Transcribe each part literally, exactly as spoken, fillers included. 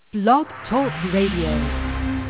Blog Talk Radio.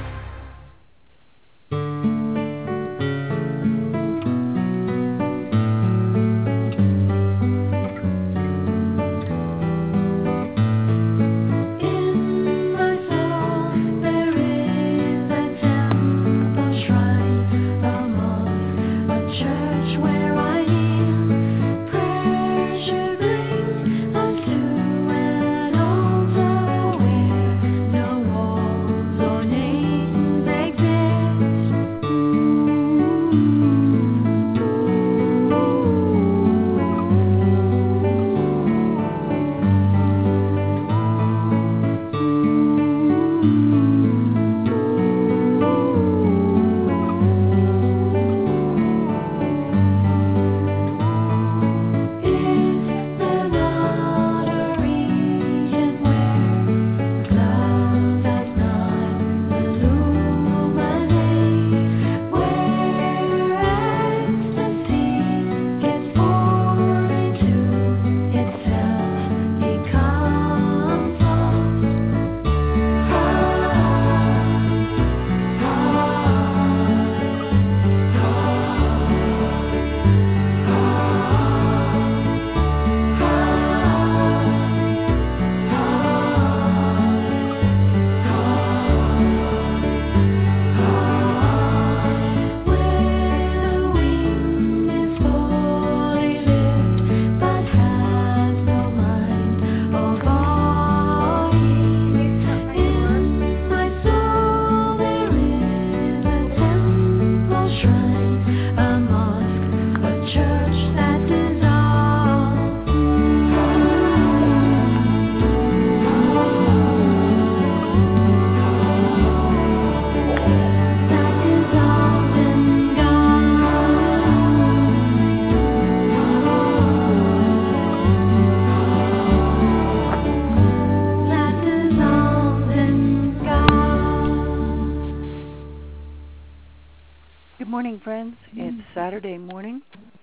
Saturday morning,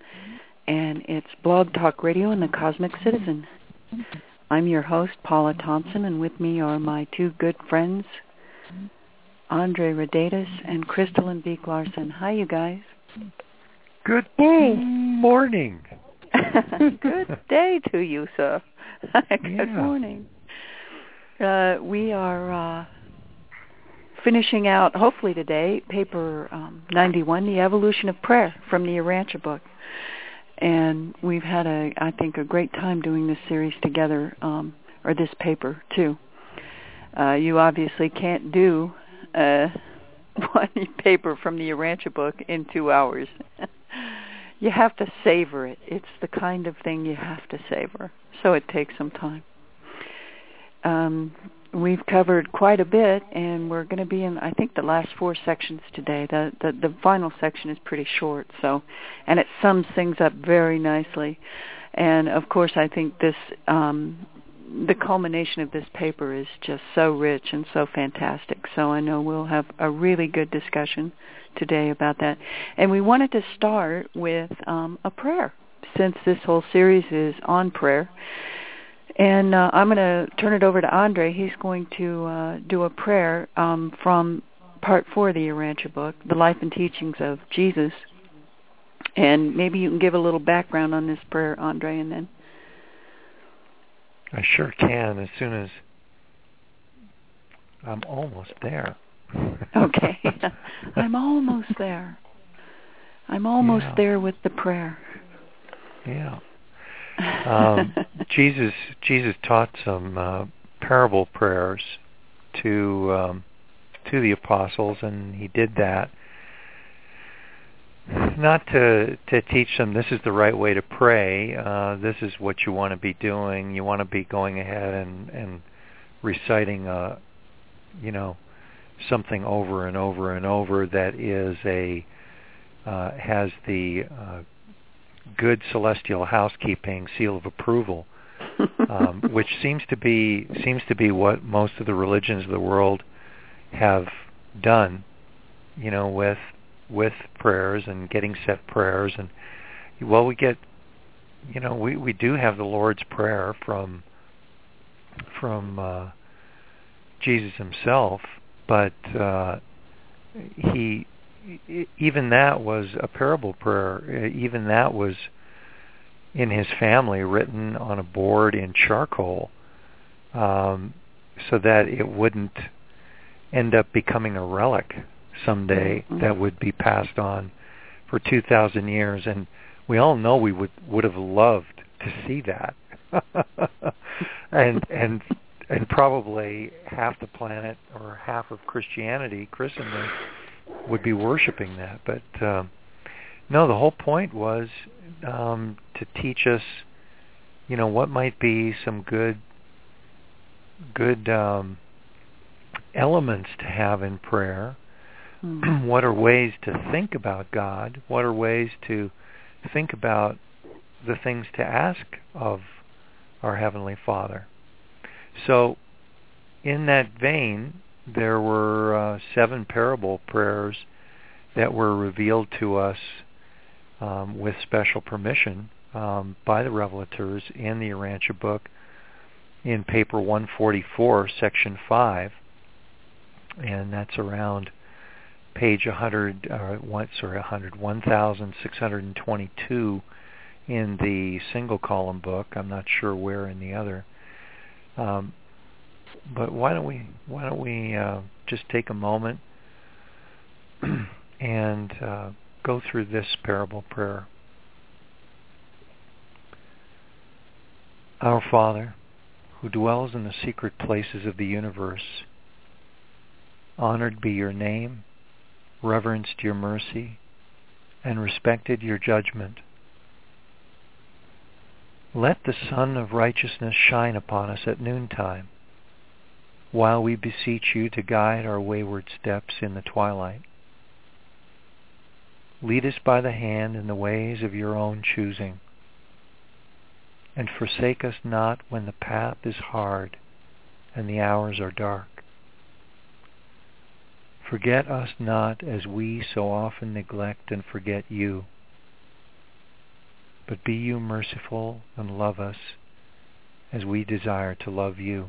and it's Blog Talk Radio and the Cosmic Citizen. I'm your host, Paula Thompson, and with me are my two good friends, Andre Rodatis and Crystalline Beek Larson. Hi, you guys. Good day. Morning. Good day to you, sir. Good yeah. morning. Uh, we are uh, finishing out, hopefully today, paper um, ninety-one, The Evolution of Prayer from the Urantia book. And we've had, a, I think, a great time doing this series together, um, or this paper, too. Uh, you obviously can't do uh, one paper from the Urantia book in two hours. You have to savor it. It's the kind of thing you have to savor. So it takes some time. Um, we've covered quite a bit, and we're going to be in, I think, the last four sections today. The, the the final section is pretty short, so, and it sums things up very nicely. And of course, I think this, um, the culmination of this paper is just so rich and so fantastic. So I know we'll have a really good discussion today about that. And we wanted to start with um, a prayer, since this whole series is on prayer. And uh, I'm going to turn it over to Andre. He's going to uh, do a prayer um, from part four of the Urantia book, The Life and Teachings of Jesus. And maybe you can give a little background on this prayer, Andre, and then... I sure can, as soon as I'm almost there. Okay. I'm almost there. I'm almost yeah. there with the prayer. Yeah. um, Jesus Jesus taught some uh, parable prayers to um, to the apostles, and he did that not to to teach them this is the right way to pray. Uh, this is what you want to be doing. You want to be going ahead and, and reciting a you know something over and over and over that is a uh, has the uh, good celestial housekeeping seal of approval, um, which seems to be seems to be what most of the religions of the world have done, you know, with with prayers and getting set prayers. And well, we get, you know, we, we do have the Lord's Prayer from from uh, Jesus himself, but uh, he even that was a parable prayer. Even that was in his family, written on a board in charcoal, um, so that it wouldn't end up becoming a relic someday mm-hmm. that would be passed on for two thousand years. And we all know we would would have loved to see that, and and and probably half the planet or half of Christianity, Christendom, would be worshiping that. But um, no, the whole point was um, to teach us, you know, what might be some good good um, elements to have in prayer. Mm-hmm. What are ways to think about God? What are ways to think about the things to ask of our Heavenly Father? So, in that vein, there were uh, seven parable prayers that were revealed to us um, with special permission um, by the Revelators in the Urantia book in paper one forty-four, section five, and that's around page one hundred, uh, one, sorry, one hundred, one thousand six hundred twenty-two in the single column book. I'm not sure where in the other. Um, but why don't we why don't we uh, just take a moment and uh, go through this parable prayer. Our Father, who dwells in the secret places of the universe, honored be your name, reverenced your mercy, and respected your judgment. Let the sun of righteousness shine upon us at noontime, while we beseech you to guide our wayward steps in the twilight. Lead us by the hand in the ways of your own choosing, and forsake us not when the path is hard and the hours are dark. Forget us not as we so often neglect and forget you, but be you merciful and love us as we desire to love you.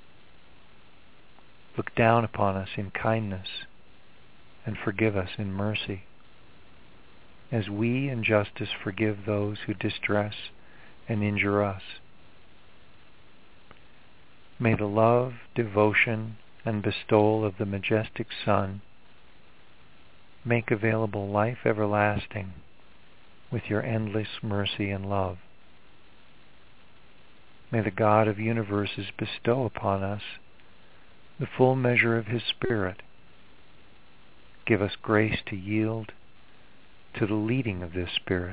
Look down upon us in kindness and forgive us in mercy, as we in justice forgive those who distress and injure us. May the love, devotion, and bestowal of the majestic Son make available life everlasting with your endless mercy and love. May the God of universes bestow upon us the full measure of his Spirit. Give us grace to yield to the leading of this Spirit.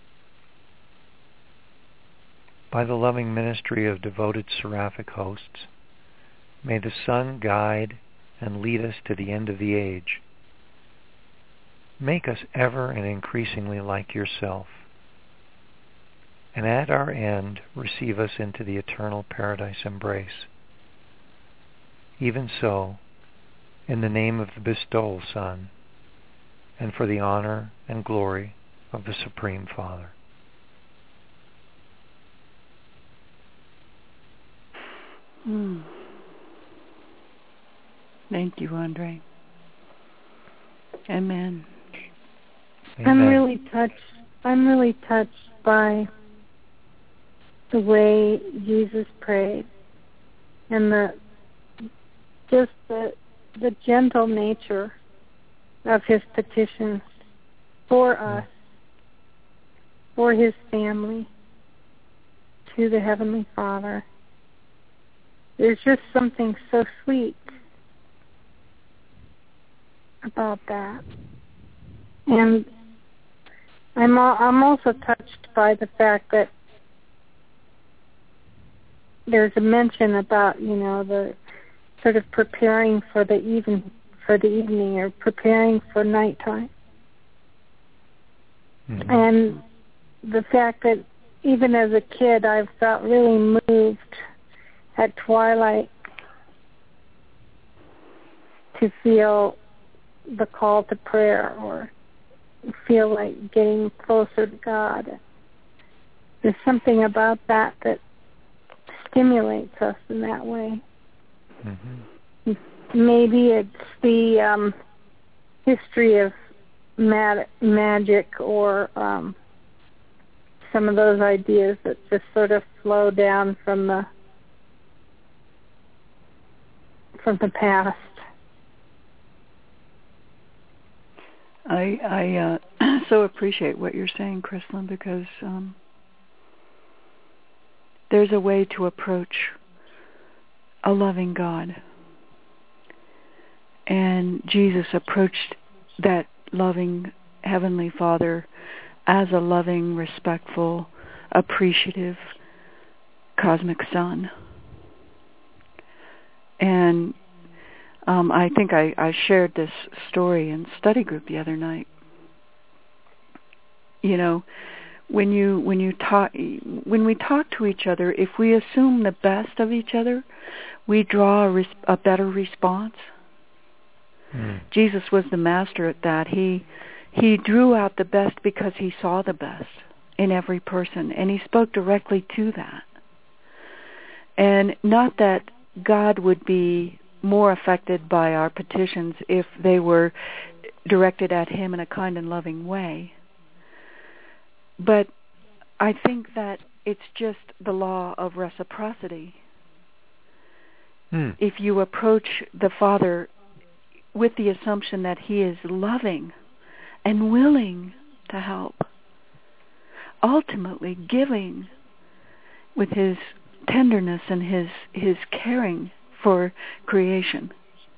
By the loving ministry of devoted seraphic hosts, may the Son guide and lead us to the end of the age. Make us ever and increasingly like yourself, and at our end receive us into the eternal paradise embrace. Even so, in the name of the bestowal Son, and for the honor and glory of the Supreme Father. Mm. Thank you, Andre. Amen. Amen. I'm really touched. I'm really touched by the way Jesus prayed, and the just the the gentle nature of his petitions for us, for his family, to the Heavenly Father. There's just something so sweet about that. And I'm I'm also touched by the fact that there's a mention about, you know, the sort of preparing for the even for the evening, or preparing for nighttime. Mm-hmm. And the fact that even as a kid I've felt really moved at twilight to feel the call to prayer, or feel like getting closer to God. There's something about that that stimulates us in that way. Mm-hmm. maybe it's the um, history of mag- magic or um, some of those ideas that just sort of flow down from the from the past. I I uh, so appreciate what you're saying, Chrislyn, because um, there's a way to approach a loving God. And Jesus approached that loving Heavenly Father as a loving, respectful, appreciative cosmic Son. And um, I think I, I shared this story in study group the other night. You know, when you when you talk when we talk to each other, if we assume the best of each other, we draw a, res- a better response. Mm. Jesus was the master at that. He he drew out the best because he saw the best in every person, and he spoke directly to that. And not that God would be more affected by our petitions if they were directed at him in a kind and loving way. But I think that it's just the law of reciprocity. Hmm. If you approach the Father with the assumption that he is loving and willing to help, ultimately giving with his tenderness and his, his caring for creation,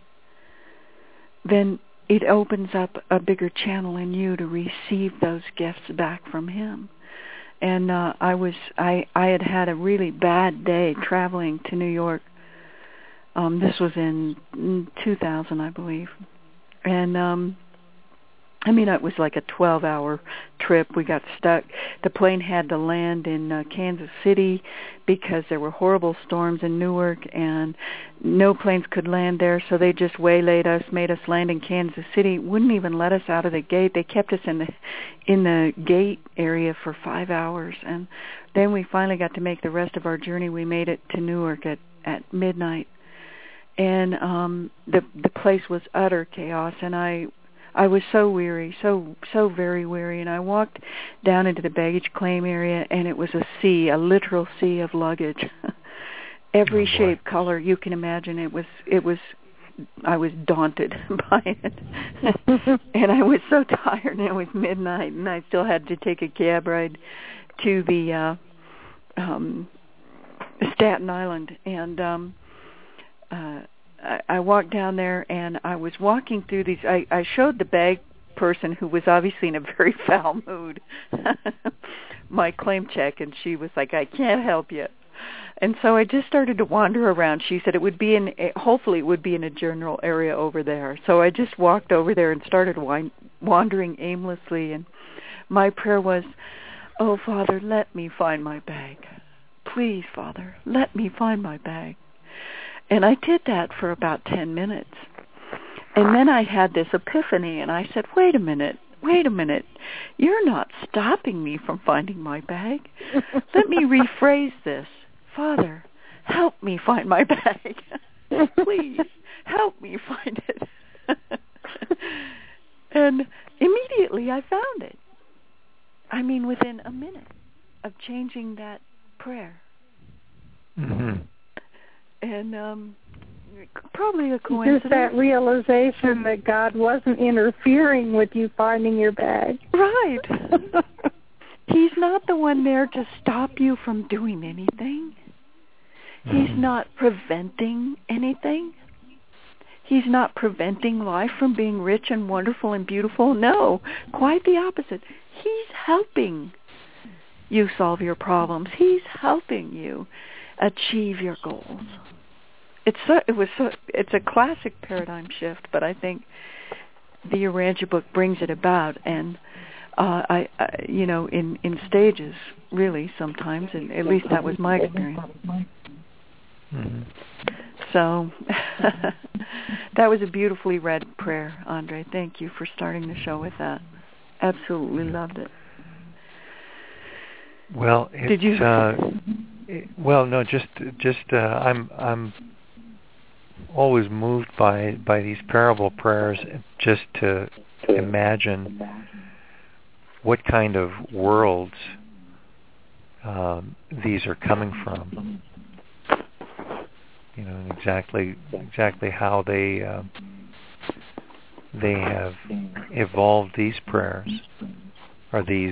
then it opens up a bigger channel in you to receive those gifts back from him. And uh, I was I, I had had a really bad day traveling to New York. Um, this was in two thousand, I believe. And um, I mean, it was like a twelve-hour trip. We got stuck. The plane had to land in uh, Kansas City because there were horrible storms in Newark, and no planes could land there, so they just waylaid us, made us land in Kansas City, wouldn't even let us out of the gate. They kept us in the in the gate area for five hours, and then we finally got to make the rest of our journey. We made it to Newark at, at midnight, and um, the the place was utter chaos, and I I was so weary, so so very weary, and I walked down into the baggage claim area, and it was a sea, a literal sea of luggage. Every oh shape, color you can imagine. It was it was I was daunted by it. And I was so tired, and it was midnight, and I still had to take a cab ride to the uh um Staten Island, and um uh I, I walked down there, and I was walking through these. I, I showed the bag person, who was obviously in a very foul mood, my claim check, and she was like, "I can't help you." And so I just started to wander around. She said it would be in, hopefully it would be in a general area over there. So I just walked over there and started wind, wandering aimlessly. And my prayer was, "Oh, Father, let me find my bag. Please, Father, let me find my bag." And I did that for about ten minutes. And then I had this epiphany, and I said, wait a minute, wait a minute. You're not stopping me from finding my bag. Let me rephrase this. Father, help me find my bag. Please, help me find it. And immediately I found it. I mean, within a minute of changing that prayer. Mm-hmm. And um, probably a coincidence. Just that realization that God wasn't interfering with you finding your bag. Right. He's not the one there to stop you from doing anything. He's not preventing anything. He's not preventing life from being rich and wonderful and beautiful. No, quite the opposite. He's helping you solve your problems. He's helping you achieve your goals. It's so, it was so, it's a classic paradigm shift, but I think the Urantia book brings it about, and uh, I, I, you know, in, in stages, really, sometimes, and at least that was my experience. Mm-hmm. So that was a beautifully read prayer, Andre. Thank you for starting the show with that. Absolutely loved it. Well, it's, did you? Uh, it, well, no, just just uh, I'm I'm always moved by by these parable prayers, just to imagine what kind of worlds um, these are coming from. You know, and exactly exactly how they uh, they have evolved these prayers, are these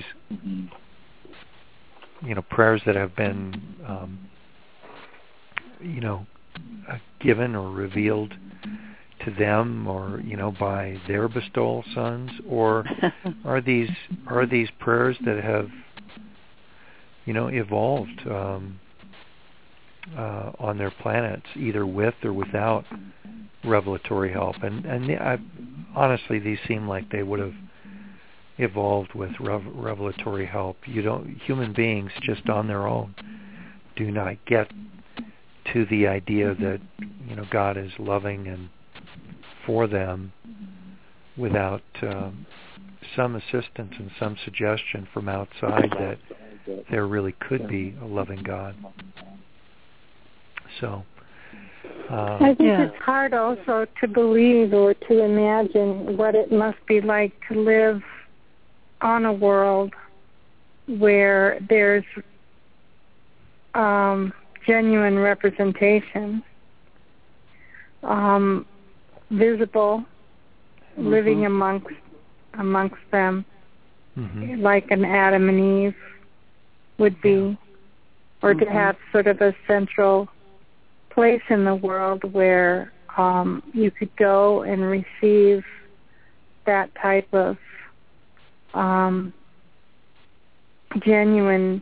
you know prayers that have been um, you know uh, given or revealed to them, or you know by their bestowal sons, or are these are these prayers that have you know evolved um, uh, on their planets, either with or without revelatory help? And and I, honestly, these seem like they would have evolved with rev- revelatory help. You don't human beings just on their own do not get to the idea that you know God is loving and for them without um, some assistance and some suggestion from outside that there really could be a loving God. So uh, I think yeah. it's hard also to believe or to imagine what it must be like to live on a world where there's um, genuine representation, um, visible, mm-hmm. living amongst amongst them, mm-hmm. like an Adam and Eve would be, yeah. or mm-hmm. to have sort of a central place in the world where um, you could go and receive that type of um, genuine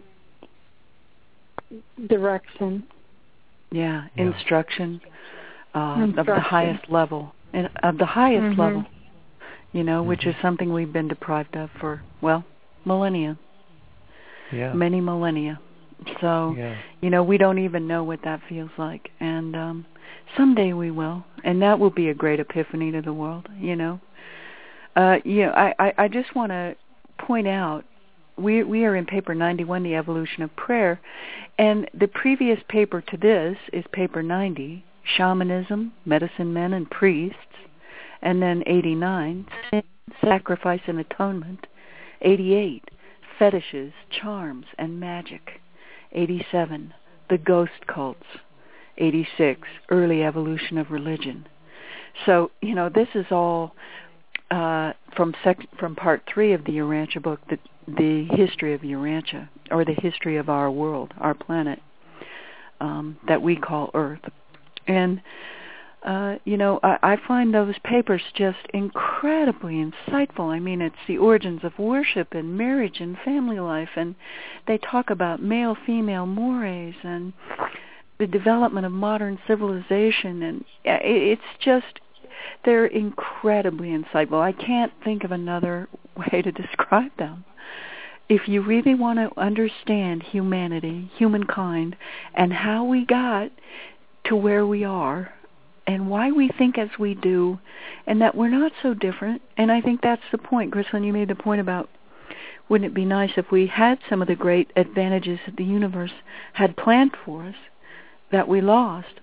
direction. Yeah, yeah. instruction, uh, instruction of the highest level, and of the highest mm-hmm. level, you know, mm-hmm. which is something we've been deprived of for, well, millennia. Yeah. Many millennia. So, yeah. you know, we don't even know what that feels like. And um, someday we will. And that will be a great epiphany to the world, you know. Uh, you know, I, I, I just want to point out, we we are in paper ninety-one, The Evolution of Prayer. And the previous paper to this is paper ninety, Shamanism, Medicine Men and Priests. And then eighty-nine, Sacrifice and Atonement. eighty-eight, Fetishes, Charms, and Magic. eighty-seven, The Ghost Cults. eighty-six, Early Evolution of Religion. So, you know, this is all uh, from sec- from part three of the Urantia book, the, the history of Urantia, or the history of our world, our planet, um, that we call Earth. And Uh, you know, I, I find those papers just incredibly insightful. I mean, it's the origins of worship and marriage and family life, and they talk about male-female mores and the development of modern civilization, and it, it's just, they're incredibly insightful. I can't think of another way to describe them. If you really want to understand humanity, humankind, and how we got to where we are, and why we think as we do, and that we're not so different. And I think that's the point. Gristlyn, you made the point about, wouldn't it be nice if we had some of the great advantages that the universe had planned for us that we lost.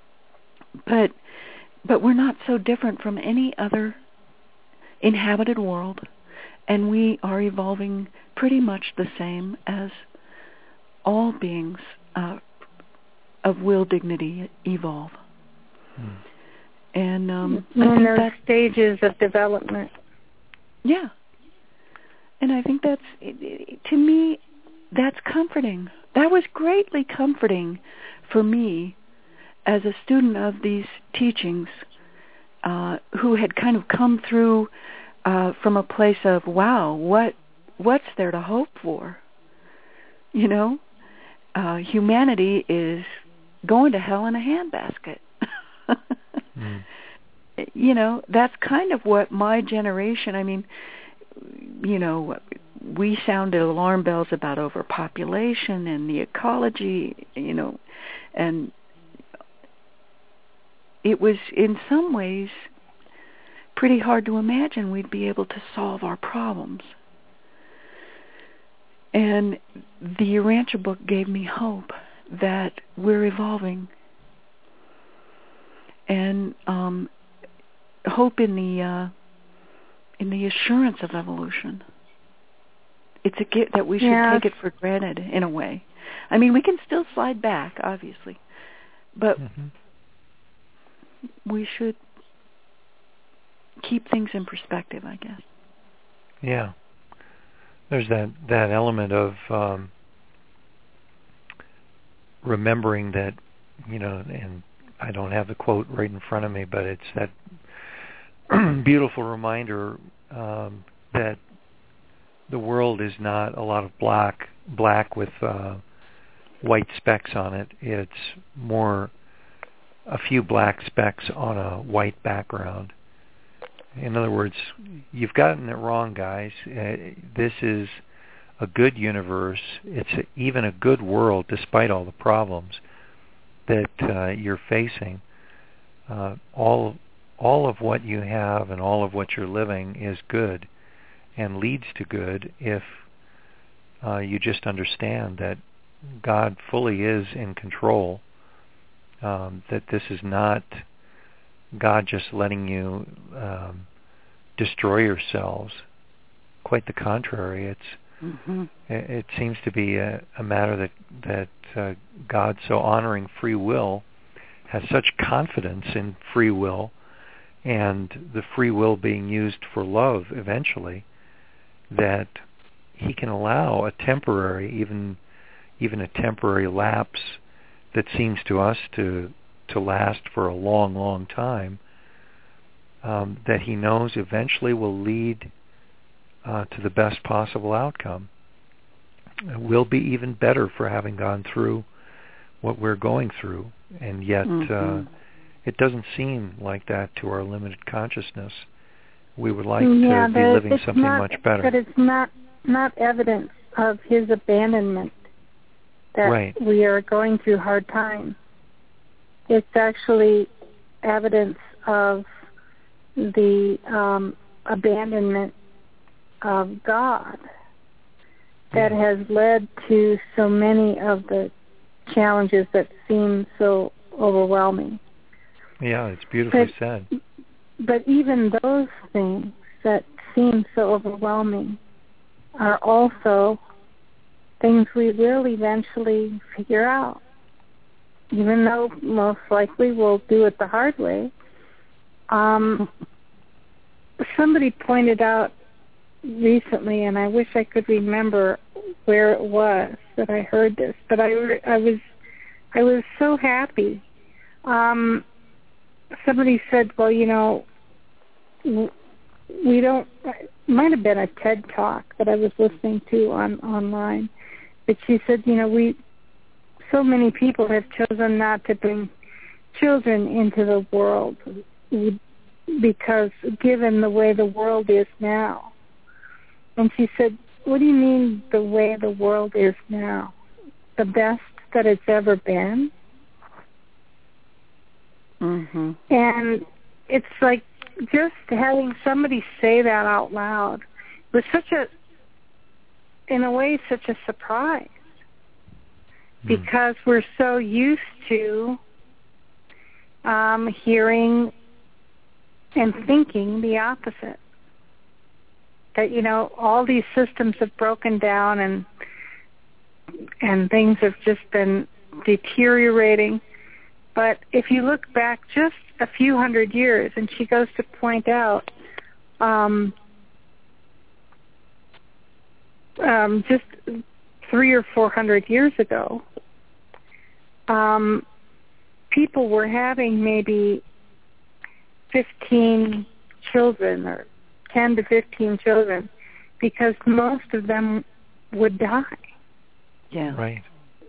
But but we're not so different from any other inhabited world, and we are evolving pretty much the same as all beings uh, of will dignity evolve. And um, I in think those that, stages of development. Yeah. And I think that's, it, it, to me, that's comforting. That was greatly comforting for me as a student of these teachings, uh, who had kind of come through uh, from a place of, wow, what what's there to hope for? You know, uh, humanity is going to hell in a handbasket. mm. You know, that's kind of what my generation, I mean, you know, we sounded alarm bells about overpopulation and the ecology, you know, and it was in some ways pretty hard to imagine we'd be able to solve our problems. And the Urantia book gave me hope that we're evolving. and um, hope in the uh, in the assurance of evolution. It's a gift that we should yes. take it for granted in a way. I mean, we can still slide back, obviously, but mm-hmm. we should keep things in perspective, I guess. Yeah. There's that, that element of um, remembering that, you know, and I don't have the quote right in front of me, but it's that beautiful reminder um, that the world is not a lot of black, black with uh, white specks on it. It's more a few black specks on a white background. In other words, you've gotten it wrong, guys. Uh, this is a good universe. It's a, even a good world, despite all the problems that uh, you're facing. Uh, all, all of what you have and all of what you're living is good and leads to good if uh, you just understand that God fully is in control, um, that this is not God just letting you um, destroy yourselves. Quite the contrary. It's mm-hmm. it, it seems to be a, a matter that that uh, God, so honoring free will, has such confidence in free will and the free will being used for love eventually, that he can allow a temporary, even even a temporary lapse that seems to us to to last for a long, long time, um, that he knows eventually will lead uh, to the best possible outcome. It will be even better for having gone through what we're going through, and yet mm-hmm. uh, it doesn't seem like that to our limited consciousness. We would like yeah, to be living something not, much better. But it's not, not evidence of his abandonment that right. we are going through hard times. It's actually evidence of the um, abandonment of God that yeah. has led to so many of the challenges that seem so overwhelming. Yeah, it's beautifully but, said. But even those things that seem so overwhelming are also things we will eventually figure out. Even though most likely we'll do it the hard way. Um, somebody pointed out recently, and I wish I could remember where it was that I heard this, but I, I was I was so happy. Um, somebody said, well, you know, we don't, it might have been a TED Talk that I was listening to on online, but she said, you know, we, so many people have chosen not to bring children into the world because given the way the world is now. And she said, what do you mean the way the world is now? The best that it's ever been? Mm-hmm. And it's like just having somebody say that out loud was such a, in a way, such a surprise. Because we're so used to um, hearing and thinking the opposite. That, you know, all these systems have broken down and and things have just been deteriorating. But if you look back just a few hundred years, and she goes to point out um, um, just three or four hundred years ago, um, people were having maybe fifteen children or ten to fifteen children because most of them would die. Yeah. Right.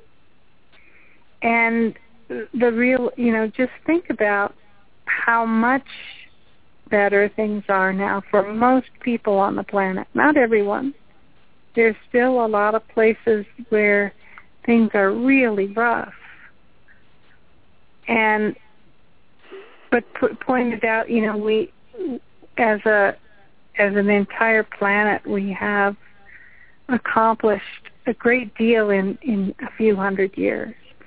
And the real, you know, just think about how much better things are now for most people on the planet. Not everyone. There's still a lot of places where things are really rough. And, but p- pointed out, you know, we, as a, as an entire planet, we have accomplished a great deal in, in a few hundred years.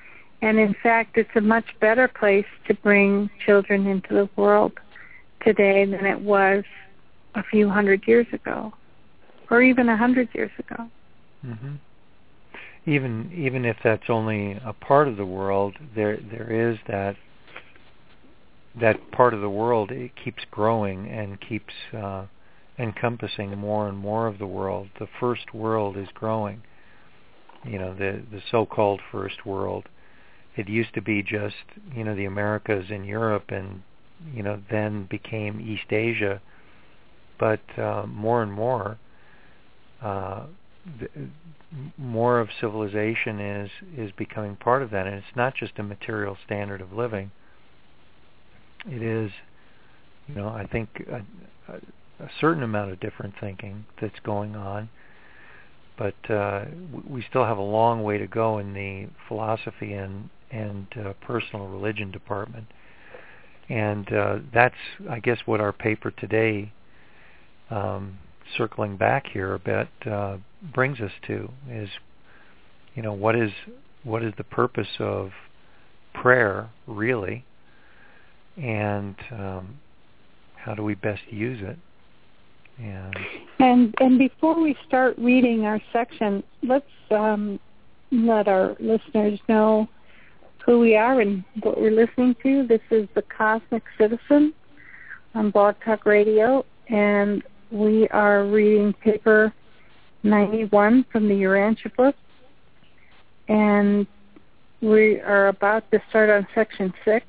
And in fact, it's a much better place to bring children into the world today than it was a few hundred years ago, or even a hundred years ago. Mm-hmm. Even even if that's only a part of the world, there there is that that part of the world. It keeps growing and keeps uh, encompassing more and more of the world. The first world is growing. You know, the the so-called first world. It used to be just, you know, the Americas and Europe, and, you know, then became East Asia. But uh, more and more, uh, the, more of civilization is, is becoming part of that. And it's not just a material standard of living. It is, you know, I think a, a certain amount of different thinking that's going on. But uh, we still have a long way to go in the philosophy and and uh, personal religion department. And uh, that's, I guess, what our paper today, um, circling back here a bit, uh, brings us to is, you know, what is what is the purpose of prayer really, and um, how do we best use it? And and and before we start reading our section, let's um, let our listeners know who we are and what we're listening to. This is the Cosmic Citizen on Blog Talk Radio, and we are reading paper ninety-one from the Urantia book, and we are about to start on section six.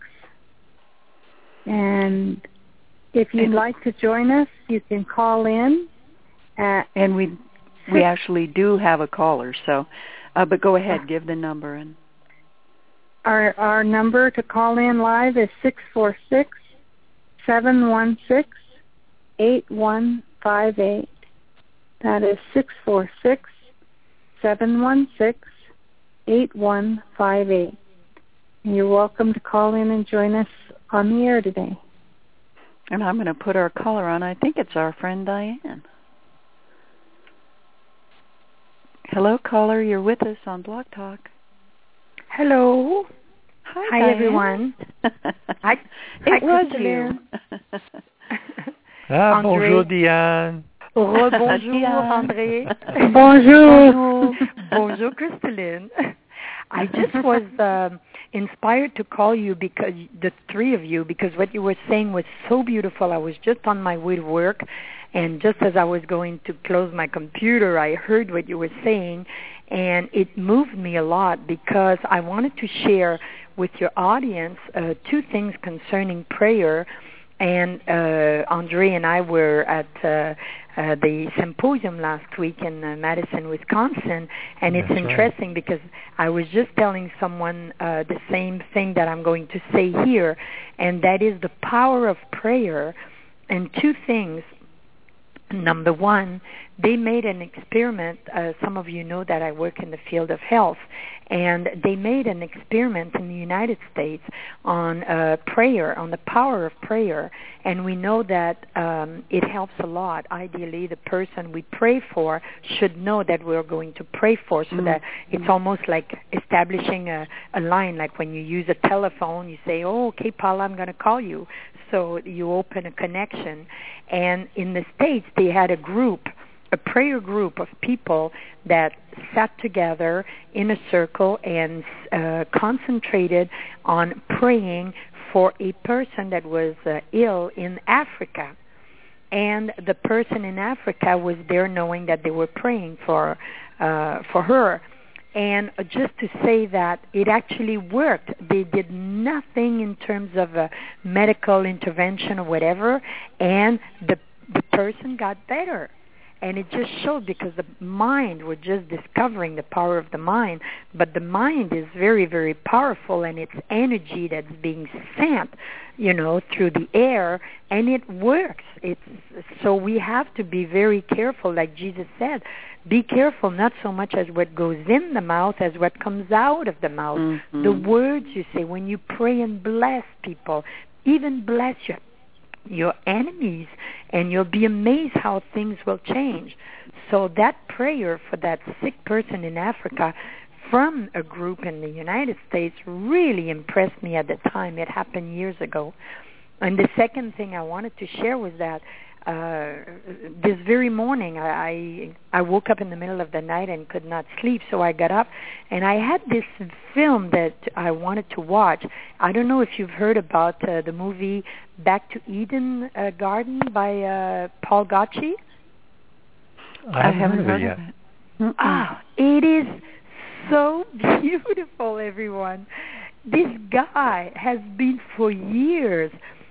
And if you'd like to join us, you can call in. At and we we actually do have a caller, so uh, but go ahead, give the number. And our our number to call in live is six four six, seven one six, eight one five eight. That is six four six, seven one six, eight one five eight. And you're welcome to call in and join us on the air today. And I'm going to put our caller on. I think it's our friend Diane. Hello, caller. You're with us on Blog Talk. Hello. Hi, Hi Diane. everyone. Hi. It Hi, was Christine. you. Ah, André. bonjour, Diane. Rebonjour, André. Bonjour. Bonjour, Christine. I just was um, inspired to call you because the three of you, because what you were saying was so beautiful. I was just on my way to work, and just as I was going to close my computer, I heard what you were saying, and it moved me a lot because I wanted to share with your audience uh, two things concerning prayer. And uh, Andre and I were at uh, uh, the symposium last week in uh, Madison, Wisconsin, and it's That's interesting right. because I was just telling someone uh, the same thing that I'm going to say here, and that is the power of prayer. And two things. Number one, they made an experiment. Uh, some of you know that I work in the field of health, and they made an experiment in the United States on uh, prayer, on the power of prayer, and we know that um, it helps a lot. Ideally, the person we pray for should know that we're going to pray for, so mm-hmm. that it's almost like establishing a, a line, like when you use a telephone, you say, oh, okay, Paula, I'm going to call you. So you open a connection. And in the States, they had a group, a prayer group of people that sat together in a circle and uh, concentrated on praying for a person that was uh, ill in Africa. And the person in Africa was there knowing that they were praying for uh, for her. And just to say that it actually worked. They did nothing in terms of a medical intervention or whatever, and the the person got better. And it just showed because the mind, we're just discovering the power of the mind, but the mind is very, very powerful, and it's energy that's being sent, you know, through the air, and it works. It's so we have to be very careful, like Jesus said. Be careful not so much as what goes in the mouth as what comes out of the mouth. Mm-hmm. The words you say when you pray and bless people, even bless your your enemies, and you'll be amazed how things will change. So that prayer for that sick person in Africa, from a group in the United States really impressed me at the time. It happened years ago. And the second thing I wanted to share was that uh, this very morning I, I I woke up in the middle of the night and could not sleep, so I got up and I had this film that I wanted to watch. I don't know if you've heard about uh, the movie Back to Eden uh, Garden by uh, Paul Gacci. I haven't, I haven't heard, heard of it yet. Ah, it is so beautiful, everyone. This guy has been for years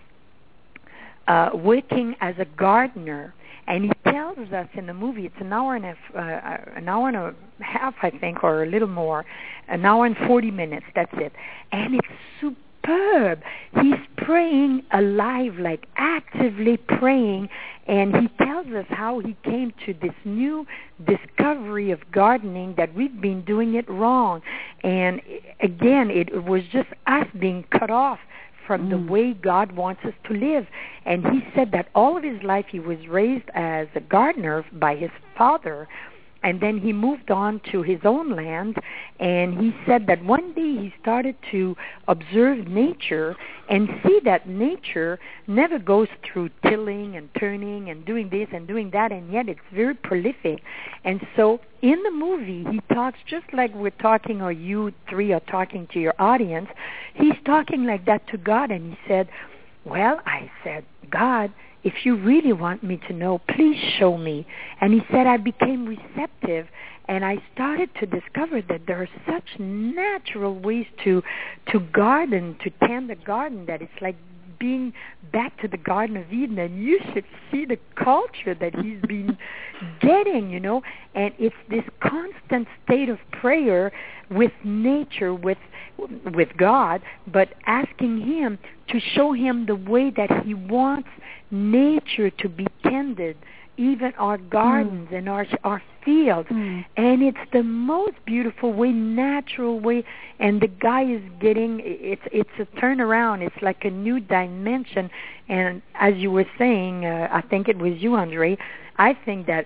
uh, working as a gardener, and he tells us in the movie, it's an hour and a, uh, an hour and a half, I think, or a little more, an hour and forty minutes, that's it. And it's superb. He's praying alive, like actively praying, and he tells us how he came to this new discovery of gardening, that we've been doing it wrong. And again, it was just us being cut off from mm. the way God wants us to live. And he said that all of his life he was raised as a gardener by his father, and then he moved on to his own land, and he said that one day he started to observe nature and see that nature never goes through tilling and turning and doing this and doing that, and yet it's very prolific. And so in the movie, he talks just like we're talking, or you three are talking to your audience. He's talking like that to God, and he said, well, I said, God, if you really want me to know, please show me. And he said, I became receptive, and I started to discover that there are such natural ways to to garden, to tend a garden, that it's like being back to the Garden of Eden. And you should see the culture that he's been getting, you know. And it's this constant state of prayer with nature, with with God, but asking him to show him the way that he wants nature to be tended, even our gardens mm. and our our fields. Mm. And it's the most beautiful way, natural way, and the guy is getting, it's it's a turnaround. It's like a new dimension. And as you were saying, uh, I think it was you, Andre, I think that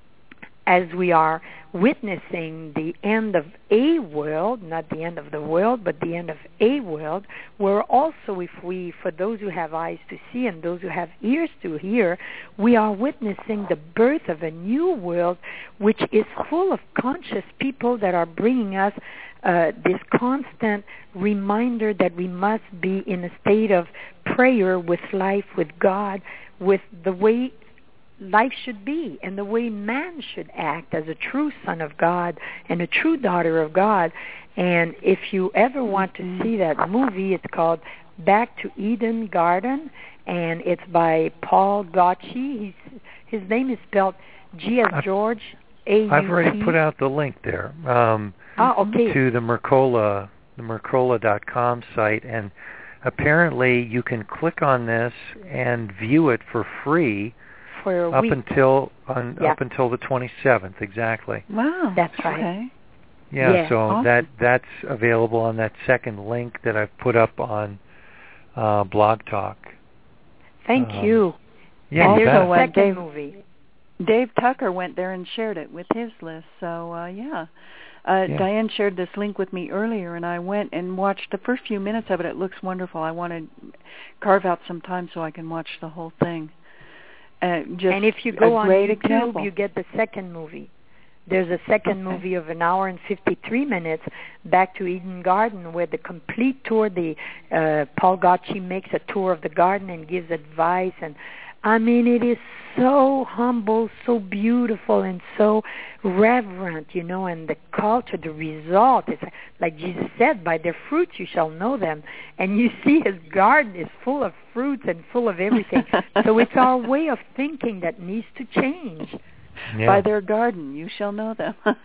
as we are witnessing the end of a world, not the end of the world, but the end of a world, we're also, if we, for those who have eyes to see and those who have ears to hear, we are witnessing the birth of a new world, which is full of conscious people that are bringing us uh, this constant reminder that we must be in a state of prayer with life, with God, with the way life should be and the way man should act as a true son of God and a true daughter of God. And if you ever want to see that movie, it's called Back to Eden Garden, and it's by Paul Gacci. He's, his name is spelled G as George, A U T. I've already put out the link there um, ah, okay. to the Mercola, the Mercola dot com site, and apparently you can click on this and view it for free for a up week. until on, yeah. up until the twenty-seventh, exactly. Wow, that's right. Okay. Yeah, yeah, so awesome. that that's available on that second link that I've put up on uh, Blog Talk. Thank um, you. Yeah, and you there's bet. a second Dave, movie. Dave Tucker went there and shared it with his list. So uh, yeah. Uh, yeah, Diane shared this link with me earlier, and I went and watched the first few minutes of it. It looks wonderful. I want to carve out some time so I can watch the whole thing. Uh, just and if you go on YouTube, example. you get the second movie. There's a second okay. movie of an hour and fifty-three minutes, Back to Eden Garden, where the complete tour, the uh, Paul Gacci makes a tour of the garden and gives advice. And I mean, it is so humble, so beautiful, and so reverent, you know, and the culture, the result is, like Jesus said, by their fruits you shall know them. And you see his garden is full of fruits and full of everything. So it's our way of thinking that needs to change. Yeah. By their garden you shall know them. But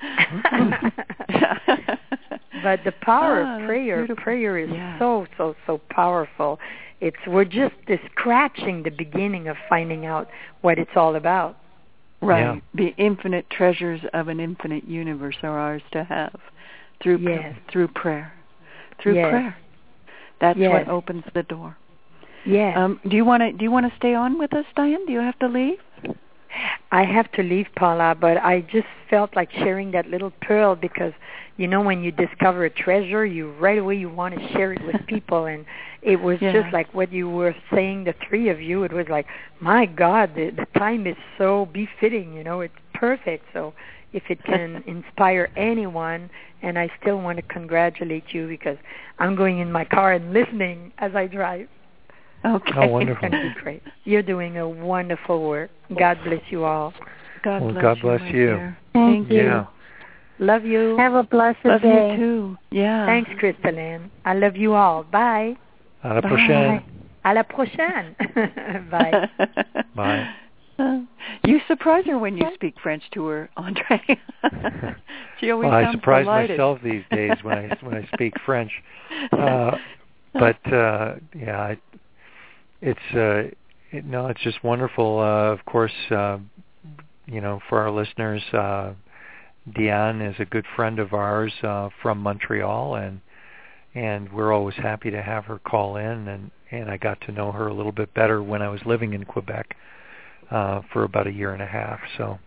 the power oh, of prayer, prayer is yeah. so, so, so, so powerful. It's we're just scratching the beginning of finding out what it's all about. Right. Yeah. The infinite treasures of an infinite universe are ours to have through yes. through prayer. Through yes. prayer. That's yes. what opens the door. Yes. Um, do you want to do you want to stay on with us, Diane? Do you have to leave? I have to leave, Paula, but I just felt like sharing that little pearl because, you know, when you discover a treasure, you right away you want to share it with people, and it was yeah. just like what you were saying, the three of you. It was like, my God, the, the time is so befitting, you know, it's perfect. So if it can inspire anyone, and I still want to congratulate you because I'm going in my car and listening as I drive. Okay. Oh, wonderful. It's going to be great. You're doing a wonderful work. God bless you all. God well, bless God you. bless you. Dear. Thank you. Yeah. Love you. Have a blessed love day. Love you too. Yeah. Thanks, Crystalline. I love you all. Bye. À la Bye. prochaine. À la prochaine. Bye. Bye. Uh, you surprise her when you speak French to her, Andre. She always well, sounds I surprise delighted. myself these days when I when I speak French. Uh, but uh, yeah, I, it's uh, it, no, it's just wonderful. Uh, of course, uh, you know, for our listeners, uh, Diane is a good friend of ours uh, from Montreal, and and we're always happy to have her call in. And, and I got to know her a little bit better when I was living in Quebec uh, for about a year and a half. So,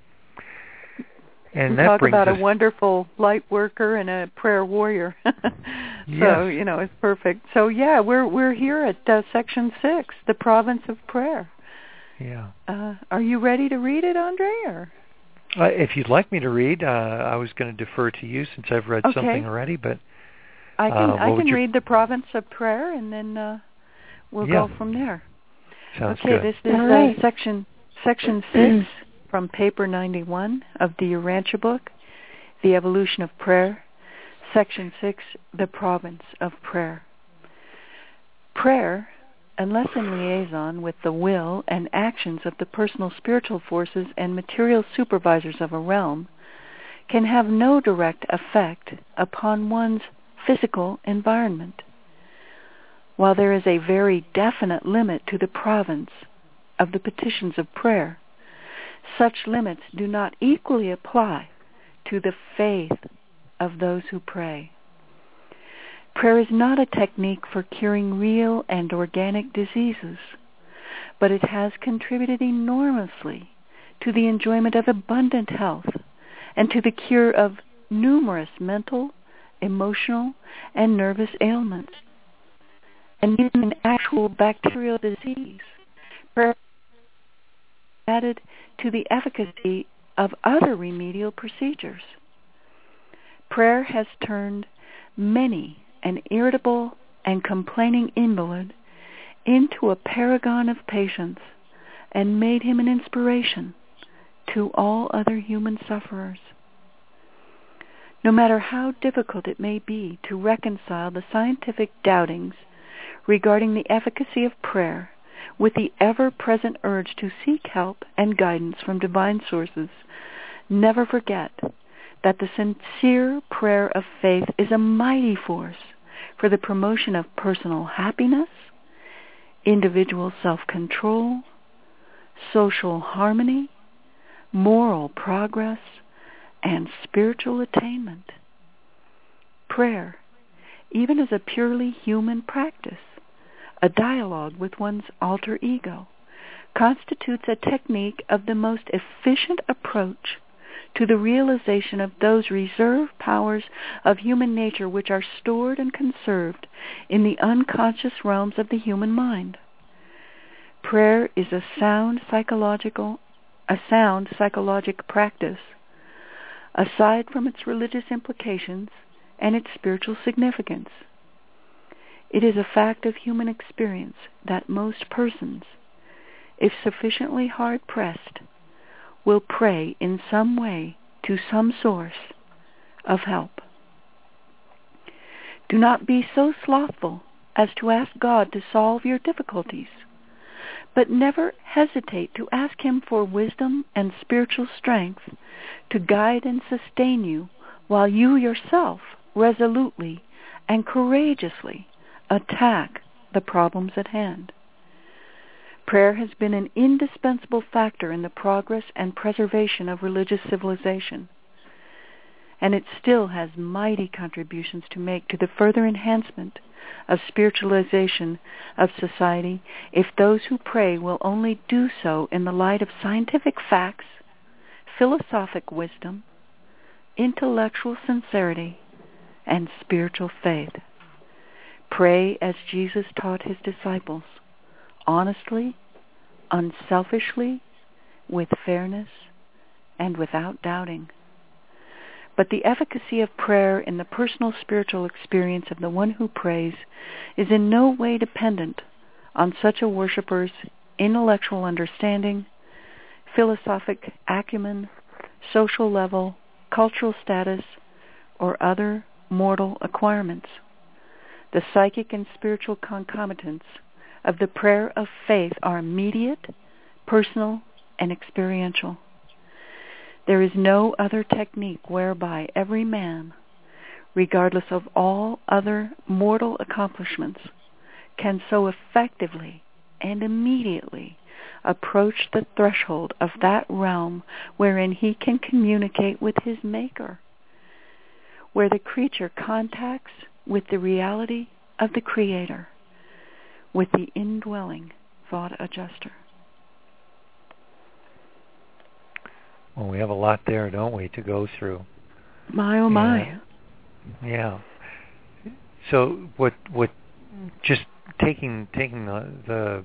and we that talk brings about us a wonderful light worker and a prayer warrior. So yes. you know it's perfect. So yeah, we're we're here at uh, section six, the province of prayer. Yeah. Uh, are you ready to read it, Andre? Or uh, if you'd like me to read, uh, I was going to defer to you since I've read okay. something already. But I can uh, I can you... read the province of prayer, and then uh, we'll yeah. go from there. Sounds okay, good. this is All right. uh, section section six from paper ninety-one of the Urantia book, The Evolution of Prayer. Section six, the province of prayer. Prayer, unless in liaison with the will and actions of the personal spiritual forces and material supervisors of a realm, can have no direct effect upon one's physical environment. While there is a very definite limit to the province of the petitions of prayer, such limits do not equally apply to the faith of those who pray. Prayer is not a technique for curing real and organic diseases, but it has contributed enormously to the enjoyment of abundant health and to the cure of numerous mental, emotional, and nervous ailments, and even in actual bacterial disease. Prayer added to the efficacy of other remedial procedures. Prayer has turned many an irritable and complaining invalid into a paragon of patience and made him an inspiration to all other human sufferers. No matter how difficult it may be to reconcile the scientific doubtings regarding the efficacy of prayer with the ever-present urge to seek help and guidance from divine sources, never forget that the sincere prayer of faith is a mighty force for the promotion of personal happiness, individual self-control, social harmony, moral progress, and spiritual attainment. Prayer, even as a purely human practice, a dialogue with one's alter ego, constitutes a technique of the most efficient approach to the realization of those reserve powers of human nature which are stored and conserved in the unconscious realms of the human mind. Prayer is a sound psychological, a sound psychologic practice, aside from its religious implications and its spiritual significance. It is a fact of human experience that most persons, if sufficiently hard-pressed, will pray in some way to some source of help. Do not be so slothful as to ask God to solve your difficulties, but never hesitate to ask Him for wisdom and spiritual strength to guide and sustain you while you yourself resolutely and courageously attack the problems at hand. Prayer has been an indispensable factor in the progress and preservation of religious civilization, and it still has mighty contributions to make to the further enhancement of spiritualization of society if those who pray will only do so in the light of scientific facts philosophic wisdom, intellectual sincerity, and spiritual faith. Pray as Jesus taught his disciples, honestly, unselfishly, with fairness, and without doubting. But the efficacy of prayer in the personal spiritual experience of the one who prays is in no way dependent on such a worshipper's intellectual understanding, philosophic acumen, social level, cultural status, or other mortal acquirements. The psychic and spiritual concomitants of the prayer of faith are immediate, personal, and experiential. There is no other technique whereby every man, regardless of all other mortal accomplishments, can so effectively and immediately approach the threshold of that realm wherein he can communicate with his Maker, where the creature contacts with the reality of the Creator, with the indwelling thought adjuster. Well, we have a lot there, don't we, to go through. My, oh my. And, yeah. So what, what, just taking taking the the,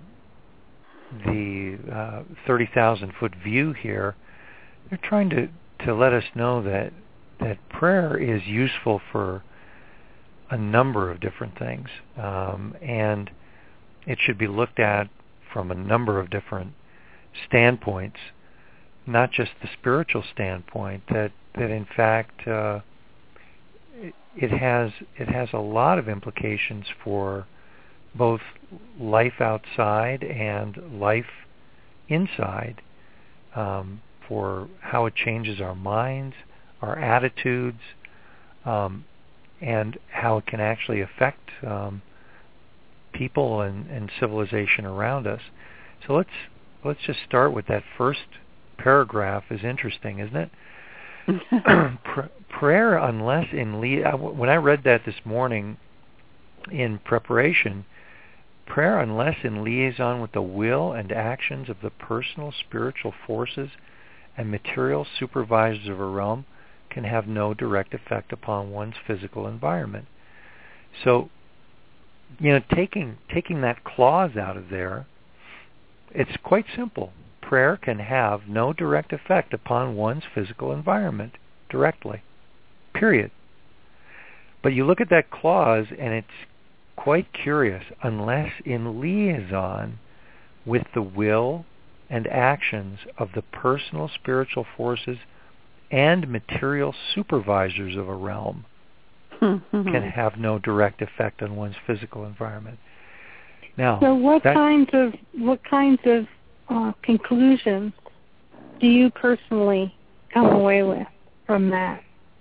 the uh, thirty thousand foot view here, they're trying to, to let us know that that prayer is useful for a number of different things, um, and it should be looked at from a number of different standpoints, not just the spiritual standpoint. That that in fact uh, it, it has it has a lot of implications for both life outside and life inside, um, for how it changes our minds, our attitudes, um, and how it can actually affect um, people and, and civilization around us. So let's let's just start with that first paragraph. Is interesting, isn't it? Pr- prayer, unless in li- when I read that this morning in preparation, prayer, unless in liaison with the will and actions of the personal spiritual forces and material supervisors of a realm, can have no direct effect upon one's physical environment. So, you know, taking taking that clause out of there, it's quite simple. Prayer can have no direct effect upon one's physical environment directly, period. But you look at that clause and it's quite curious, unless in liaison with the will and actions of the personal spiritual forces and material supervisors of a realm, can have no direct effect on one's physical environment. Now, so what that, kinds of what kinds of uh, conclusions do you personally come away with from that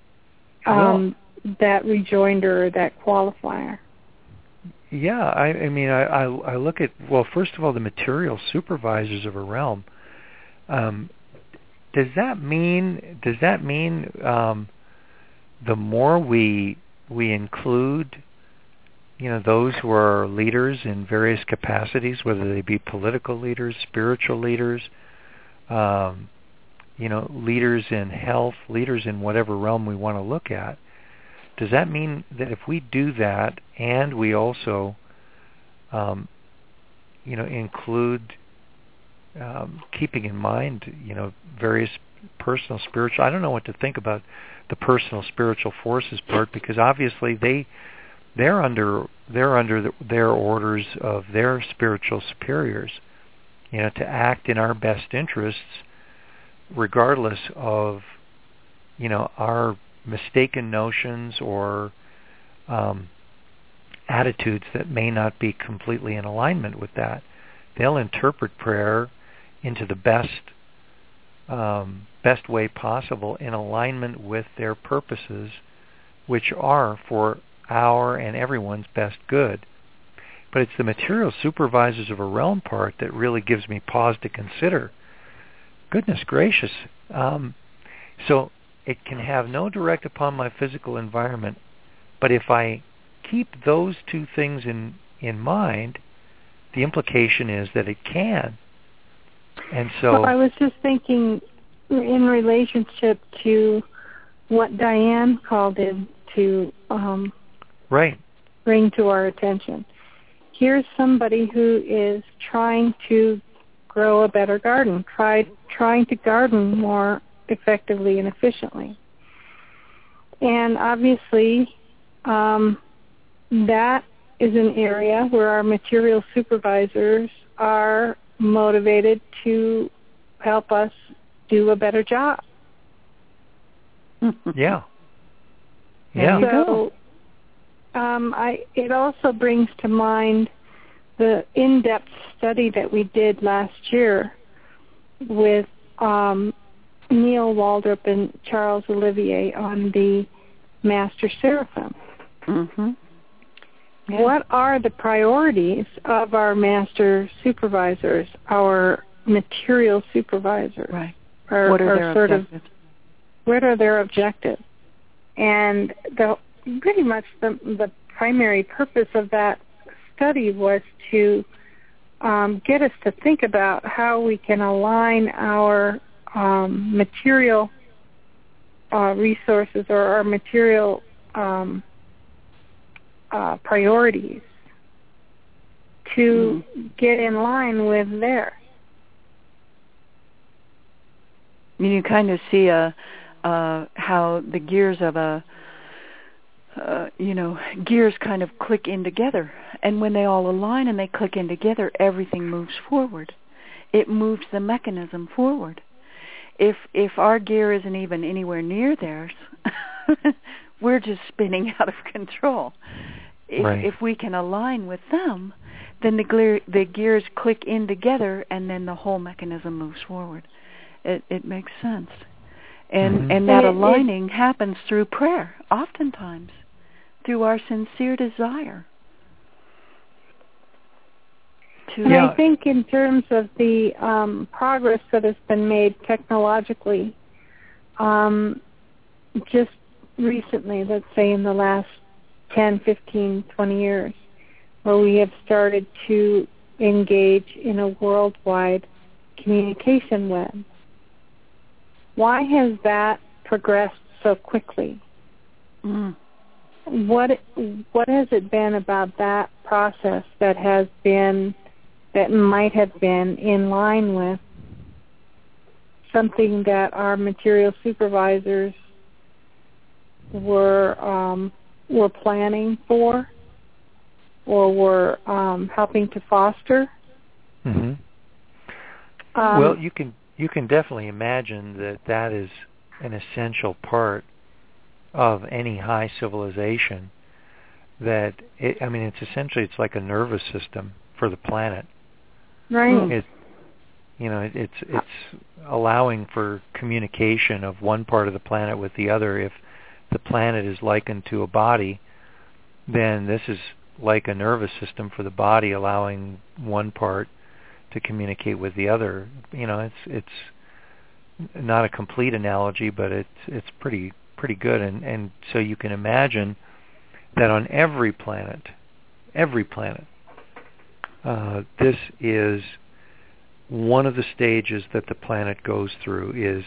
um, well, that rejoinder or that qualifier? Yeah, I, I mean, I, I, I look at, well, first of all, the material supervisors of a realm. Um, does that mean? Does that mean um, the more we we include, you know, those who are leaders in various capacities, whether they be political leaders, spiritual leaders, um, you know, leaders in health, leaders in whatever realm we want to look at, does that mean that if we do that and we also, um, you know, include um, keeping in mind, you know, various personal spiritual, I don't know what to think about the personal spiritual forces part, because obviously they they're under they're under the, their orders of their spiritual superiors, you know, to act in our best interests, regardless of, you know, our mistaken notions or um, attitudes that may not be completely in alignment with that. They'll interpret prayer into the best um, best way possible in alignment with their purposes, which are for our and everyone's best good. But it's the material supervisors of a realm part that really gives me pause to consider. Goodness gracious. Um, so it can have no direct upon my physical environment, but if I keep those two things in, in mind, the implication is that it can. And so well, I was just thinking in relationship to what Diane called in to um, right. bring to our attention. Here's somebody who is trying to grow a better garden, try, trying to garden more effectively and efficiently. And obviously, um, that is an area where our material supervisors are motivated to help us do a better job. Yeah. Yeah. So, um, I, it also brings to mind the in-depth study that we did last year with um, Neil Waldrop and Charles Olivier on the Master Seraphim. Mm-hmm. Yeah. What are the priorities of our master supervisors, our material supervisors? Right. Or, what are or their sort objectives? Of, what are their objectives? And the pretty much the, the primary purpose of that study was to um, get us to think about how we can align our um, material uh, resources or our material um, uh, priorities to mm-hmm. get in line with theirs. You kind of see a, uh, how the gears of a, uh, you know, gears kind of click in together. And when they all align and they click in together, everything moves forward. It moves the mechanism forward. If if our gear isn't even anywhere near theirs, we're just spinning out of control. If, right. if we can align with them, then the, gear, the gears click in together, and then the whole mechanism moves forward. It, it makes sense. And mm-hmm. and that and it, aligning it, happens through prayer, oftentimes, through our sincere desire. To and yeah. I think in terms of the um, progress that has been made technologically, um, just recently, let's say in the last ten, fifteen, twenty years, where we have started to engage in a worldwide communication web. Why has that progressed so quickly? Mm. What what has it been about that process that has been, that might have been in line with something that our material supervisors were um, were planning for or were um, helping to foster? Mm-hmm. Um, well, you can you can definitely imagine that that is an essential part of any high civilization. That it, I mean, it's essentially it's like a nervous system for the planet. Right. It, you know, it, it's it's allowing for communication of one part of the planet with the other. If the planet is likened to a body, then this is like a nervous system for the body, allowing one part to communicate with the other. You know, it's it's not a complete analogy, but it's it's pretty pretty good. And and so you can imagine that on every planet, every planet, uh, this is one of the stages that the planet goes through, is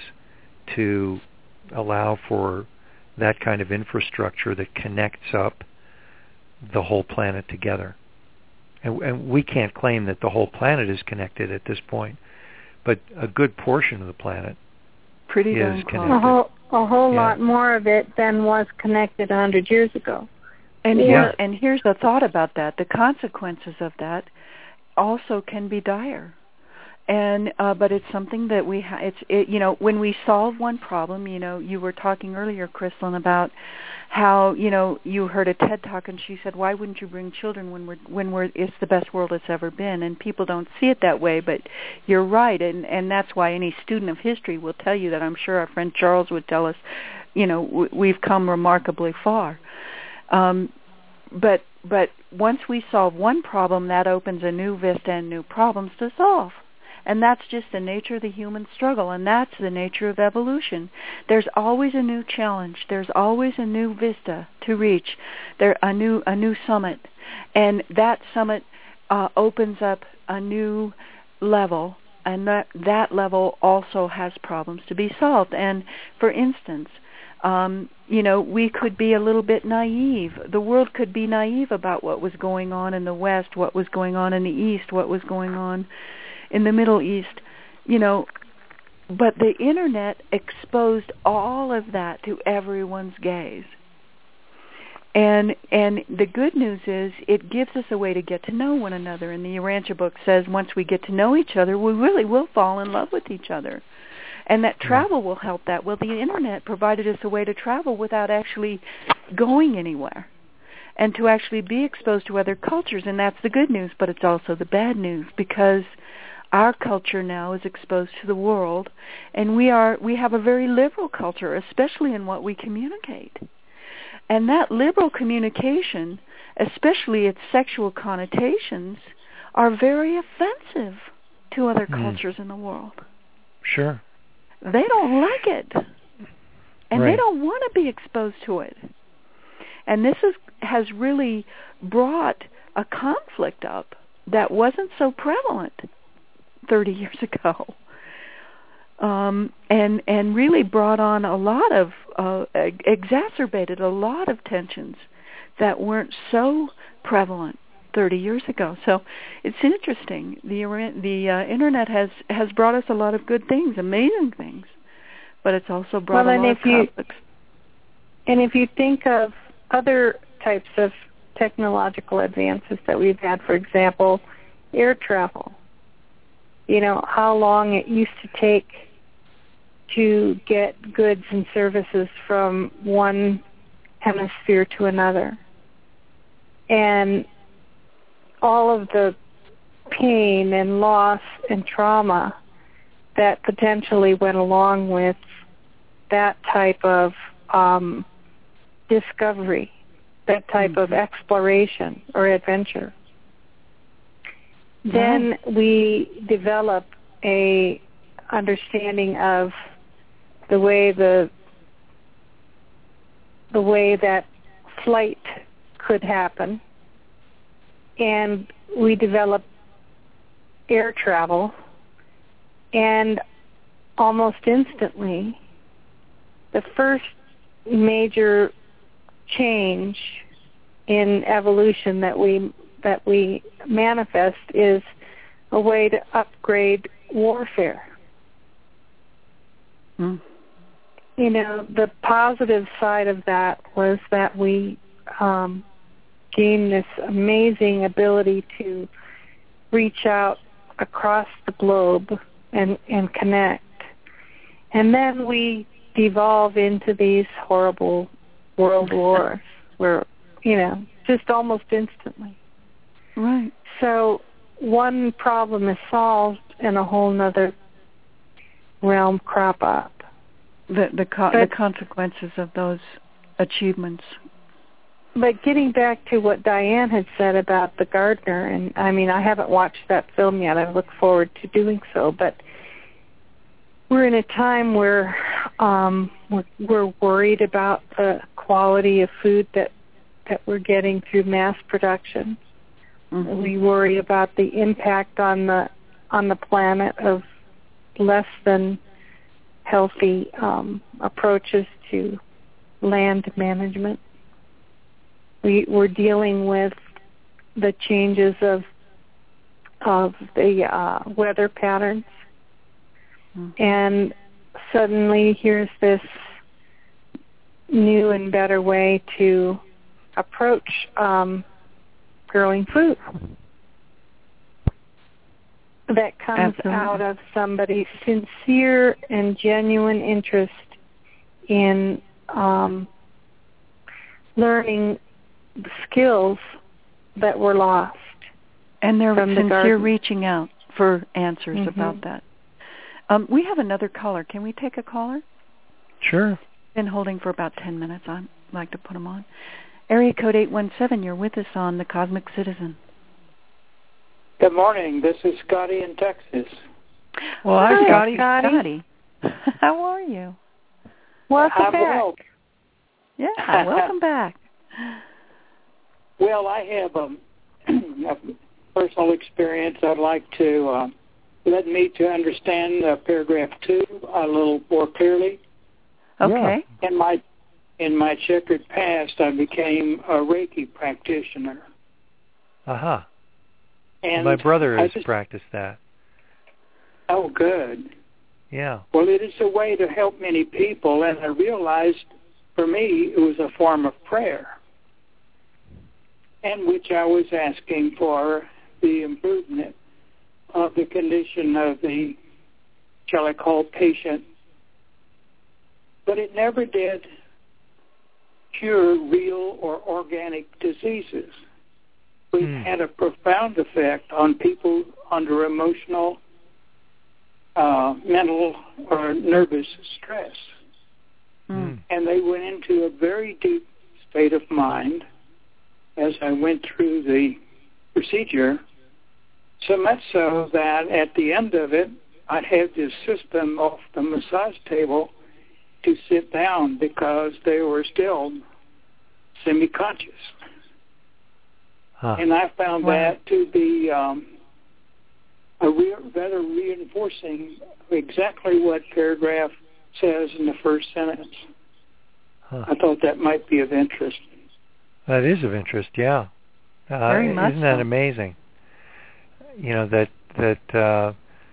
to allow for that kind of infrastructure that connects up the whole planet together. And, and we can't claim that the whole planet is connected at this point, but a good portion of the planet Pretty is connected. A whole, a whole yeah. lot more of it than was connected a hundred years ago. And yeah. here, and here's the thought about that. The consequences of that also can be dire. And uh, but it's something that we ha- it's it, you know, when we solve one problem, you know, you were talking earlier, Crystal, about how, you know, you heard a TED Talk and she said, why wouldn't you bring children when we're when we're it's the best world it's ever been? And people don't see it that way, but you're right, and and that's why any student of history will tell you that. I'm sure our friend Charles would tell us, you know, w- we've come remarkably far. Um, but but once we solve one problem, that opens a new vista and new problems to solve. And that's just the nature of the human struggle, and that's the nature of evolution. There's always a new challenge. There's always a new vista to reach. There a new a new summit, and that summit uh, opens up a new level, and that that level also has problems to be solved. And for instance, um, you know, we could be a little bit naive. The world could be naive about what was going on in the West, what was going on in the East, what was going on in the Middle East, you know. But the Internet exposed all of that to everyone's gaze. And and the good news is it gives us a way to get to know one another. And the Urantia book says once we get to know each other, we really will fall in love with each other. And that travel will help that. Well, the Internet provided us a way to travel without actually going anywhere and to actually be exposed to other cultures. And that's the good news, but it's also the bad news, because our culture now is exposed to the world, and we are we have a very liberal culture, especially in what we communicate. And that liberal communication, especially its sexual connotations, are very offensive to other mm. cultures in the world. Sure. They don't like it. And right. they don't want to be exposed to it. And this is, has really brought a conflict up that wasn't so prevalent thirty years ago. Um, and and really brought on a lot of, uh, exacerbated a lot of tensions that weren't so prevalent thirty years ago. So it's interesting. The the uh, Internet has, has brought us a lot of good things, amazing things, but it's also brought well, a lot of conflicts. And if you think of other types of technological advances that we've had, for example, air travel, you know, how long it used to take to get goods and services from one hemisphere to another. And all of the pain and loss and trauma that potentially went along with that type of um, discovery, that type mm-hmm. of exploration or adventure. Then we develop a understanding of the way the the way that flight could happen, and we develop air travel, and almost instantly, the first major change in evolution that we that we manifest is a way to upgrade warfare. Mm. You know, the positive side of that was that we um, gained this amazing ability to reach out across the globe and, and connect. And then we devolve into these horrible world wars where, you know, just almost instantly. Right. So one problem is solved and a whole other realm crop up. The the, co- but, the consequences of those achievements. But getting back to what Diane had said about the gardener, and I mean, I haven't watched that film yet. I look forward to doing so. But we're in a time where um, we're, we're worried about the quality of food that that we're getting through mass production. Mm-hmm. We worry about the impact on the on the planet of less than healthy um, approaches to land management. We, we're dealing with the changes of of the uh, weather patterns, mm-hmm. and suddenly here's this new and better way to approach um, growing food that comes Absolutely. out of somebody's sincere and genuine interest in um, learning the skills that were lost. And their from sincere the reaching out for answers mm-hmm. about that. Um, we have another caller. Can we take a caller? Sure. Been holding for about ten minutes. I'd like to put them on. Area code eight one seven, you're with us on The Cosmic Citizen. Good morning. This is Scotty in Texas. Well, hi, Hi Scotty. Scotty. Scotty. How are you? Welcome I'm back. well. Yeah, welcome back. Well, I have um, a personal experience I'd like to uh, led me to understand uh, paragraph two a little more clearly. Okay. In my in my checkered past, I became a Reiki practitioner. Aha. Uh-huh. And my brother has just, practiced that. Oh, good. Yeah. Well, it is a way to help many people, and I realized for me it was a form of prayer, in which I was asking for the improvement of the condition of the, shall I call, patient. But it never did cure real or organic diseases. We've mm. had a profound effect on people under emotional, uh, mental, or nervous stress. Mm. And they went into a very deep state of mind as I went through the procedure, so much so that at the end of it, I'd have this system off the massage table to sit down because they were still semi-conscious. Huh. And I found wow. that to be um, a re- rather reinforcing exactly what paragraph says in the first sentence. Huh. I thought that might be of interest. That is of interest, yeah. Uh, Very much isn't that so. amazing? You know, that that uh,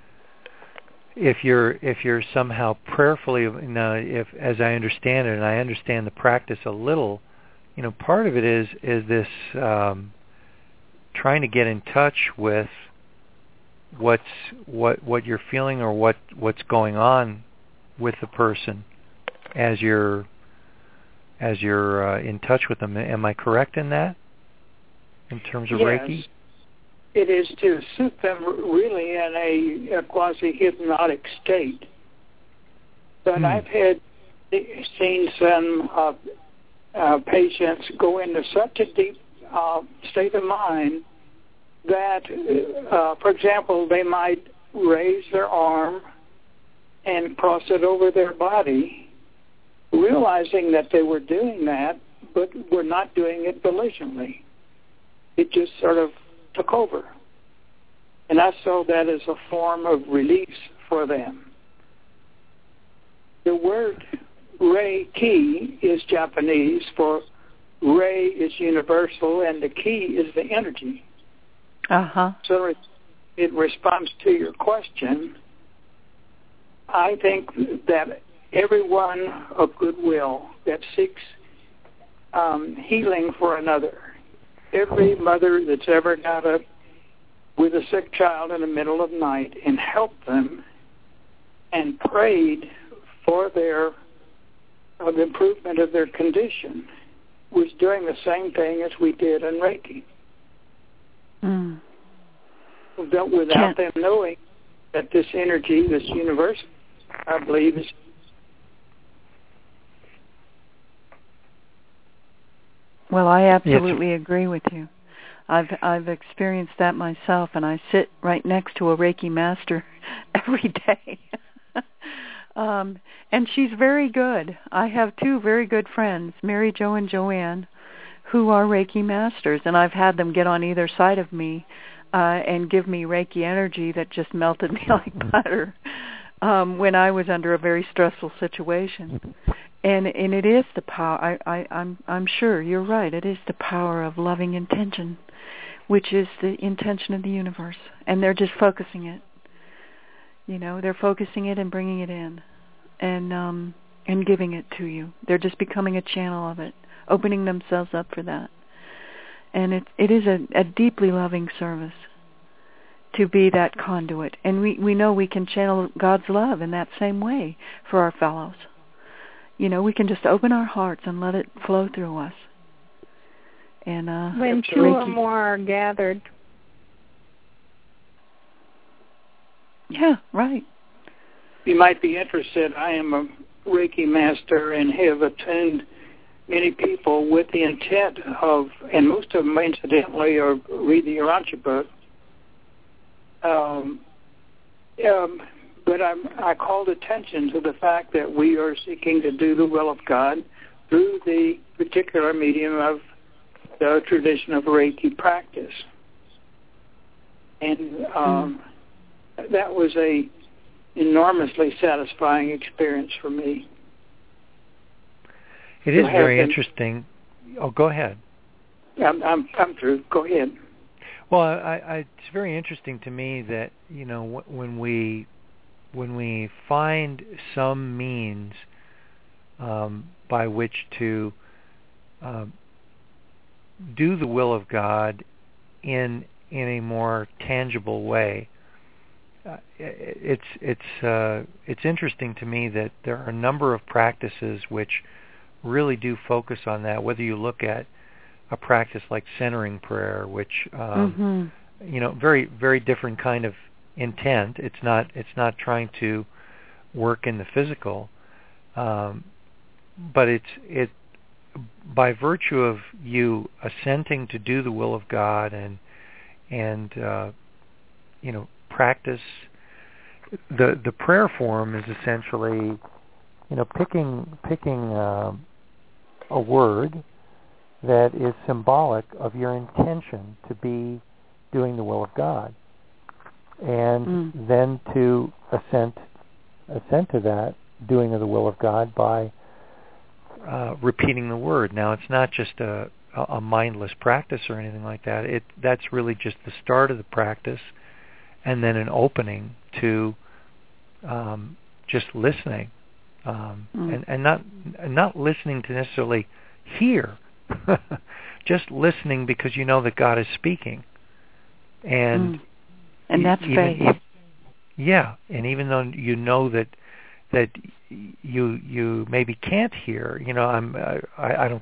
if you're if you're somehow prayerfully, you know, if as I understand it, and I understand the practice a little, you know, part of it is is this um, trying to get in touch with what's what what you're feeling or what what's going on with the person as you're as you're uh, in touch with them. Am I correct in that? In terms of yes. Reiki? It is to suit them really in a, a quasi-hypnotic state. But hmm. I've had seen some uh, uh, patients go into such a deep uh, state of mind that, uh, for example, they might raise their arm and cross it over their body, realizing that they were doing that, but were not doing it belligerently. It just sort of took over. And I saw that as a form of release for them. The word Reiki is Japanese for Rei is universal and the ki is the energy. Uh-huh. So it, it responds to your question. I think that everyone of goodwill that seeks um, healing for another, every mother that's ever got up with a sick child in the middle of the night and helped them and prayed for their uh, the improvement of their condition was doing the same thing as we did in Reiki. Mm. Without them knowing that this energy, this universe, I believe, is well, I absolutely yes. agree with you. I've I've experienced that myself, and I sit right next to a Reiki master every day. um, and she's very good. I have two very good friends, Mary Jo and Joanne, who are Reiki masters, and I've had them get on either side of me uh, and give me Reiki energy that just melted me like butter um, when I was under a very stressful situation. And and it is the power. I, I I'm I'm sure you're right. It is the power of loving intention, which is the intention of the universe, and they're just focusing it. You know, they're focusing it and bringing it in, and um and giving it to you. They're just becoming a channel of it, opening themselves up for that. And it it is a, a deeply loving service to be that conduit, and we we know we can channel God's love in that same way for our fellows. You know, we can just open our hearts and let it flow through us. And uh, when two Reiki, or more are gathered. Yeah, right. You might be interested. I am a Reiki master and have attuned many people with the intent of, and most of them, incidentally, are read the Urantia book. Um, um, But I'm, I called attention to the fact that we are seeking to do the will of God through the particular medium of the tradition of Reiki practice. And um, that was a enormously satisfying experience for me. It is very been, interesting. Oh, go ahead. I'm, I'm, I'm through. Go ahead. Well, I, I, it's very interesting to me that, you know, when we when we find some means um, by which to uh, do the will of God in in a more tangible way, uh, it's it's uh, it's interesting to me that there are a number of practices which really do focus on that. Whether you look at a practice like centering prayer, which um, mm-hmm. you know, very very different kind of intent. It's not it's not trying to work in the physical, um, but it's it by virtue of you assenting to do the will of God and and uh, you know, practice. The the prayer form is essentially, you know, picking picking uh, a word that is symbolic of your intention to be doing the will of God, and mm. then to assent assent to that doing of the will of God by uh, repeating the word. Now, it's not just a, a mindless practice or anything like that. It that's really just the start of the practice, and then an opening to um, just listening, um, mm. and, and not and not listening to necessarily hear, just listening because you know that God is speaking, and mm. and that's even, faith. Even, yeah, and even though you know that that you you maybe can't hear, you know, I'm I, I don't.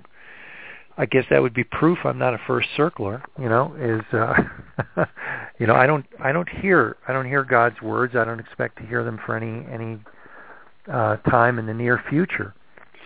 I guess that would be proof I'm not a first circler. You know, is uh, you know I don't I don't hear I don't hear God's words. I don't expect to hear them for any any uh, time in the near future.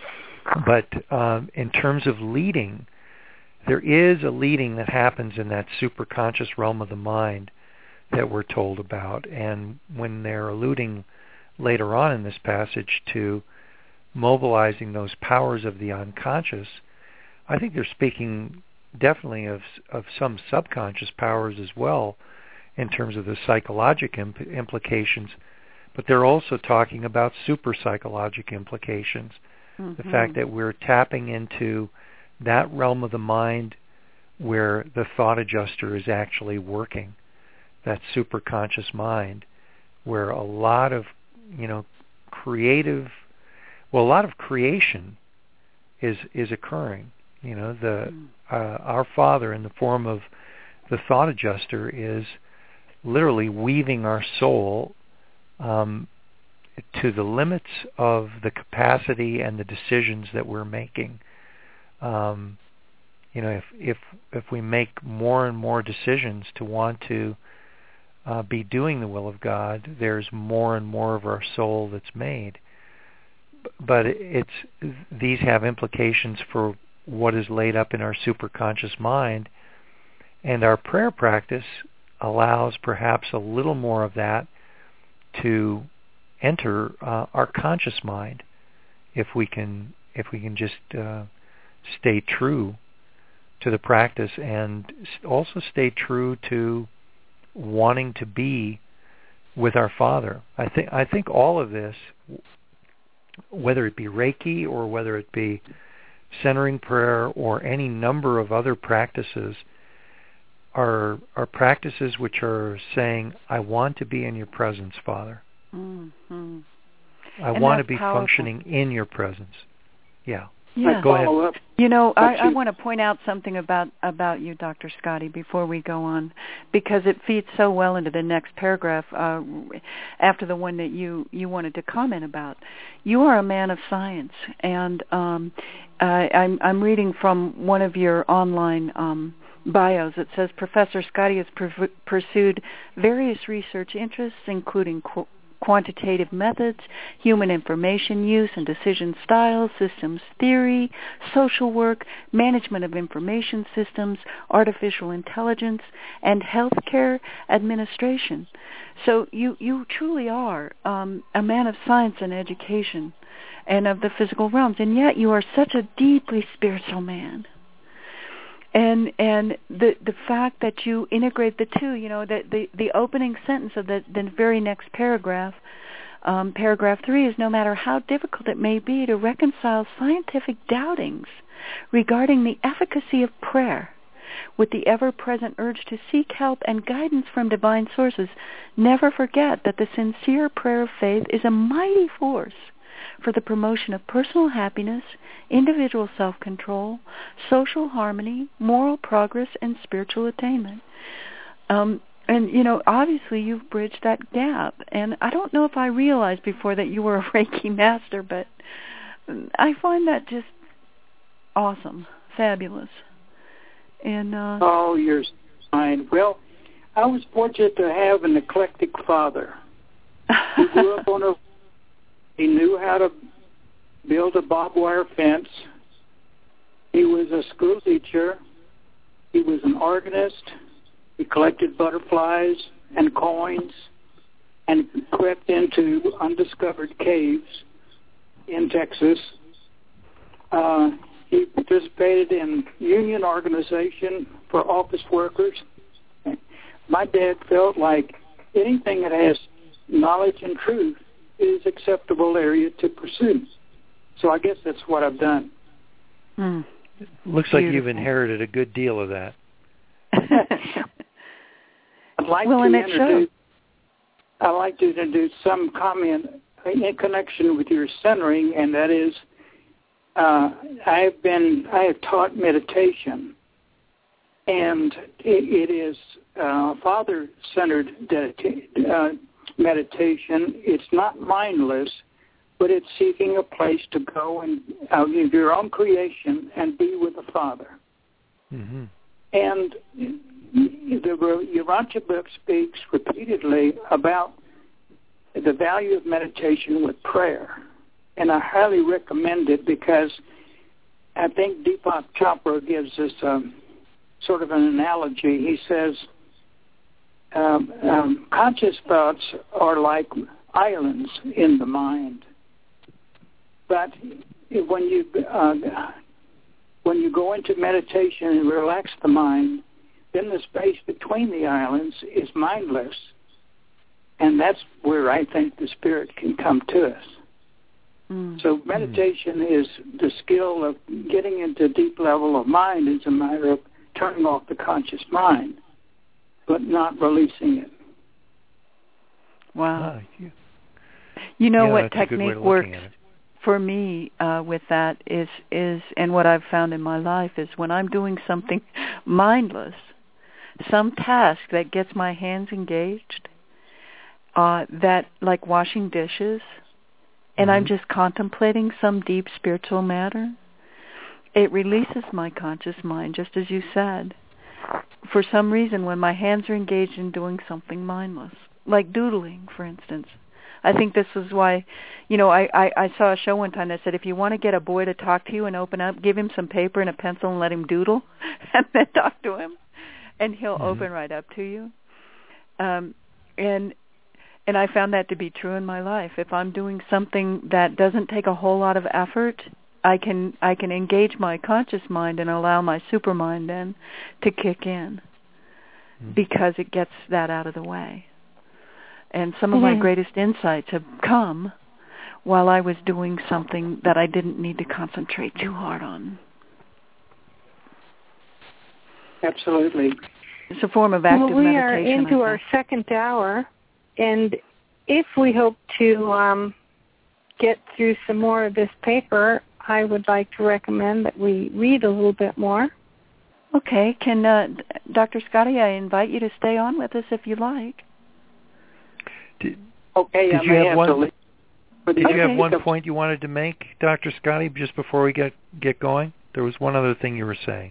But um, in terms of leading, there is a leading that happens in that superconscious realm of the mind that we're told about. And when they're alluding later on in this passage to mobilizing those powers of the unconscious, I think they're speaking definitely of of some subconscious powers as well in terms of the psychologic imp- implications, but they're also talking about super psychologic implications. Mm-hmm. The fact that we're tapping into that realm of the mind where the thought adjuster is actually working, that superconscious mind, where a lot of, you know, creative, well, a lot of creation is is occurring. You know, the uh, our Father in the form of the thought adjuster is literally weaving our soul um, to the limits of the capacity and the decisions that we're making. Um, you know, if if if we make more and more decisions to want to uh, be doing the will of God, there's more and more of our soul that's made. But it's these have implications for what is laid up in our superconscious mind, and our prayer practice allows perhaps a little more of that to enter uh, our conscious mind, if we can if we can just uh, stay true to the practice and also stay true to wanting to be with our Father. I think I think all of this, whether it be Reiki or whether it be centering prayer or any number of other practices, are are practices which are saying, I want to be in your presence, Father. Mm-hmm. I and want to be powerful. Functioning in your presence. Yeah. Yeah. Go ahead. You know, I, I want to point out something about, about you, Doctor Scotty, before we go on, because it feeds so well into the next paragraph uh, after the one that you, you wanted to comment about. You are a man of science, and um, uh, I'm, I'm reading from one of your online um, bios. It says, Professor Scotty has pr- pursued various research interests, including qu- quantitative methods, human information use and decision styles, systems theory, social work, management of information systems, artificial intelligence, and healthcare administration. So you, you truly are um, a man of science and education and of the physical realms, and yet you are such a deeply spiritual man. And and the the fact that you integrate the two, you know, that the, the opening sentence of the, the very next paragraph, um, paragraph three, is no matter how difficult it may be to reconcile scientific doubtings regarding the efficacy of prayer with the ever-present urge to seek help and guidance from divine sources, never forget that the sincere prayer of faith is a mighty force for the promotion of personal happiness, individual self-control, social harmony, moral progress, and spiritual attainment. Um, and, you know, obviously you've bridged that gap. And I don't know if I realized before that you were a Reiki master, but I find that just awesome, fabulous. And uh, oh, you're fine. Well, I was fortunate to have an eclectic father. He grew up on a He knew how to build a barbed wire fence. He was a school teacher. He was an organist. He collected butterflies and coins and crept into undiscovered caves in Texas. Uh, he participated in union organization for office workers. My dad felt like anything that has knowledge and truth is acceptable area to pursue. So I guess that's what I've done. Mm. Looks Beautiful. like you've inherited a good deal of that. I'd like well, to and it introduce. shows. I'd like to introduce some comment in connection with your centering, and that is, uh, I've been I have taught meditation, and it, it is uh, father-centered dedita- uh, meditation. It's not mindless, but it's seeking a place to go and out of your own creation and be with the Father. Mm-hmm. And the Urantia book speaks repeatedly about the value of meditation with prayer. And I highly recommend it because I think Deepak Chopra gives us um, sort of an analogy. He says, Um, um, conscious thoughts are like islands in the mind, but when you uh, when you go into meditation and relax the mind, then the space between the islands is mindless, and that's where I think the Spirit can come to us. Mm. So meditation mm. is the skill of getting into a deep level of mind. It's a matter of turning off the conscious mind, but not releasing it. Wow. Ah, yeah. You know yeah, what technique works for me uh, with that is, is, and what I've found in my life is when I'm doing something mindless, some task that gets my hands engaged, uh, that like washing dishes, and mm-hmm. I'm just contemplating some deep spiritual matter, it releases my conscious mind, just as you said. For some reason, when my hands are engaged in doing something mindless, like doodling, for instance. I think this is why, you know, I, I, I saw a show one time that said if you want to get a boy to talk to you and open up, give him some paper and a pencil and let him doodle and then talk to him, and he'll mm-hmm. open right up to you. Um, and and I found that to be true in my life. If I'm doing something that doesn't take a whole lot of effort, I can I can engage my conscious mind and allow my supermind then to kick in mm-hmm. because it gets that out of the way. And some of mm-hmm. my greatest insights have come while I was doing something that I didn't need to concentrate too hard on. Absolutely. It's a form of active well, we meditation. We are into our second hour, and if we hope to um, get through some more of this paper, I would like to recommend that we read a little bit more. Okay. Can uh, Doctor Scotty, I invite you to stay on with us if you like. Did, okay, did I you may have, have one, to leave. Did okay. you have one point you wanted to make, Doctor Scotty, just before we get get going? There was one other thing you were saying.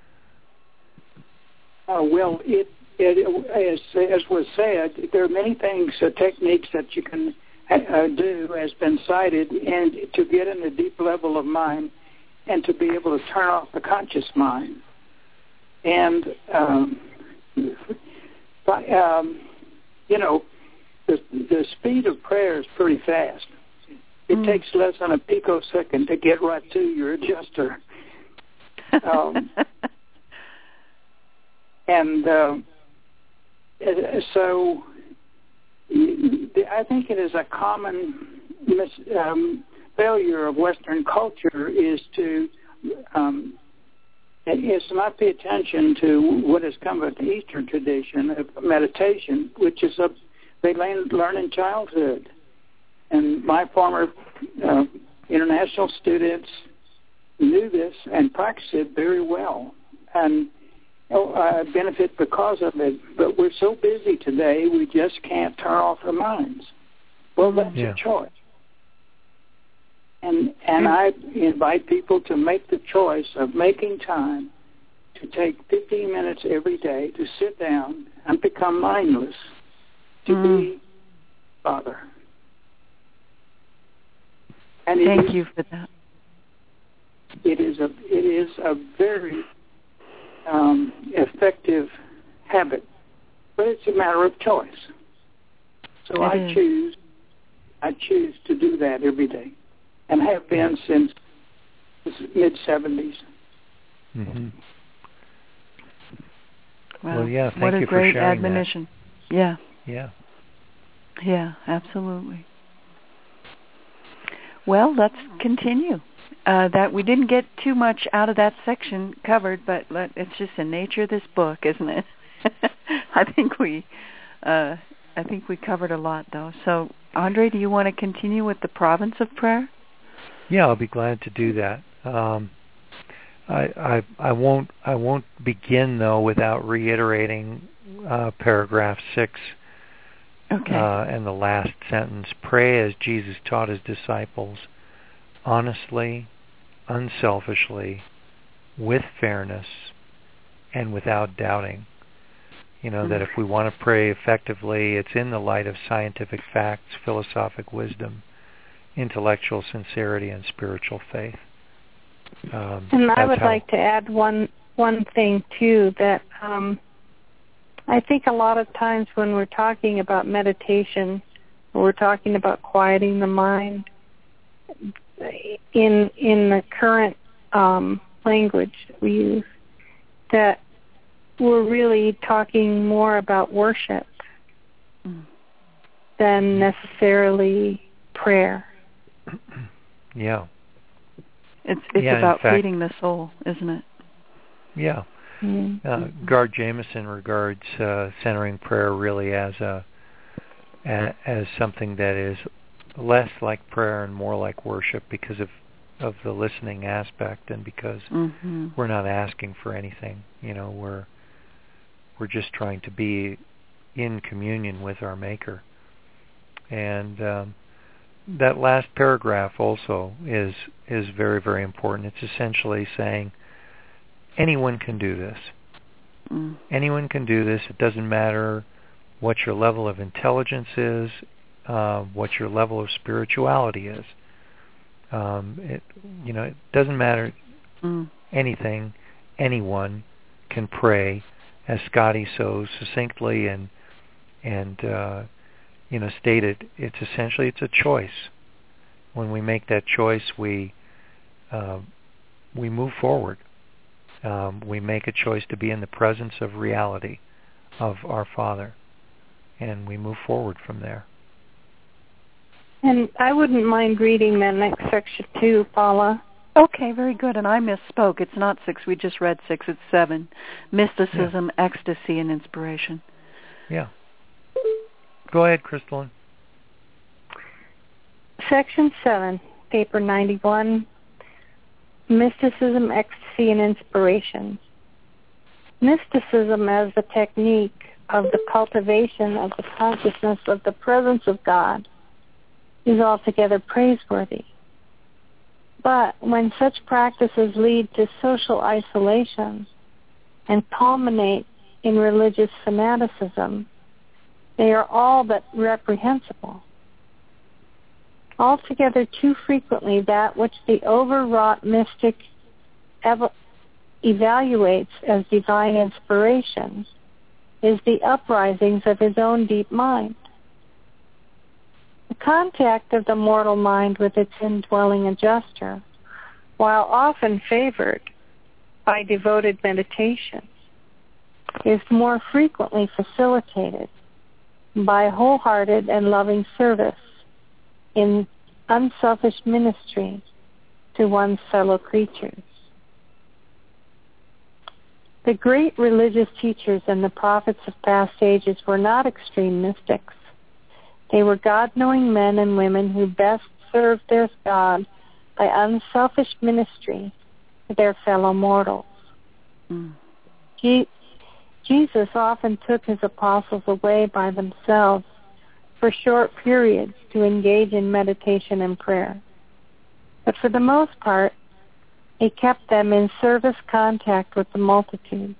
Uh, well, it, it as as was said, there are many things, uh, techniques that you can uh, do, has been cited, and to get in a deep level of mind, and to be able to turn off the conscious mind, and um, by, um, you know. The, the speed of prayer is pretty fast. It mm. takes less than a picosecond to get right to your adjuster. Um, and uh, so I think it is a common mis, um, failure of Western culture is to um, is to not pay attention to what has come of the Eastern tradition of meditation, which is a they learn, learn in childhood. And my former uh, international students knew this and practiced it very well, and oh, I benefit because of it. But we're so busy today, we just can't turn off our minds. Well, that's yeah. a choice. And and I invite people to make the choice of making time to take fifteen minutes every day to sit down and become mindless, to mm. be Father. And Thank is, you for that. It is a it is a very um, effective habit, but it's a matter of choice. So it I is. choose I choose to do that every day, and have been since the mid seventies. Mm-hmm. Wow. Well, yeah. Thank what a you great for sharing admonition. That. Yeah. Yeah. Yeah. Absolutely. Well, let's continue. Uh, that we didn't get too much out of that section covered, but let, it's just the nature of this book, isn't it? I think we, uh, I think we covered a lot, though. So, Andre, do you want to continue with the province of prayer? Yeah, I'll be glad to do that. Um, I, I, I won't, I won't begin though without reiterating uh, paragraph six. Okay. Uh, and the last sentence, pray as Jesus taught his disciples, honestly, unselfishly, with fairness, and without doubting. You know, mm-hmm. that if we want to pray effectively, it's in the light of scientific facts, philosophic wisdom, intellectual sincerity, and spiritual faith. Um, and I would like to add one one thing, too, that... Um, I think a lot of times when we're talking about meditation, or we're talking about quieting the mind, in in the current um, language we use, that we're really talking more about worship mm. than necessarily prayer. Yeah. It's it's yeah, about fact, feeding the soul, isn't it? Yeah. Mm-hmm. Uh, Gard Jameson regards uh, centering prayer really as a, a as something that is less like prayer and more like worship because of of the listening aspect, and because mm-hmm. we're not asking for anything. You know, we're we're just trying to be in communion with our Maker. And um, that last paragraph also is is very, very important. It's essentially saying, anyone can do this. Mm. Anyone can do this. It doesn't matter what your level of intelligence is, uh, what your level of spirituality is. Um, it, you know, it doesn't matter mm. anything. Anyone can pray, as Scotty so succinctly and and uh, you know stated. It's essentially it's a choice. When we make that choice, we uh, we move forward. Um, we make a choice to be in the presence of reality, of our Father, and we move forward from there. And I wouldn't mind reading the next section too, Paula. Okay, very good. And I misspoke. It's not six. We just read six. It's seven. Mysticism, yeah. Ecstasy, and Inspiration. Yeah. Go ahead, Crystalline. Section seven, paper ninety-one. Mysticism, Ecstasy, and Inspiration. Mysticism as the technique of the cultivation of the consciousness of the presence of God is altogether praiseworthy. But when such practices lead to social isolation and culminate in religious fanaticism, they are all but reprehensible. Altogether too frequently that which the overwrought mystic ev- evaluates as divine inspiration is the uprisings of his own deep mind. The contact of the mortal mind with its indwelling adjuster, while often favored by devoted meditation, is more frequently facilitated by wholehearted and loving service in unselfish ministry to one's fellow creatures. The great religious teachers and the prophets of past ages were not extreme mystics. They were God-knowing men and women who best served their God by unselfish ministry to their fellow mortals. Mm. Je- Jesus often took his apostles away by themselves for short periods to engage in meditation and prayer. But for the most part, he kept them in service contact with the multitudes.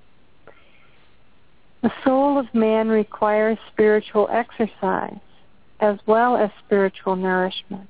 The soul of man requires spiritual exercise as well as spiritual nourishment.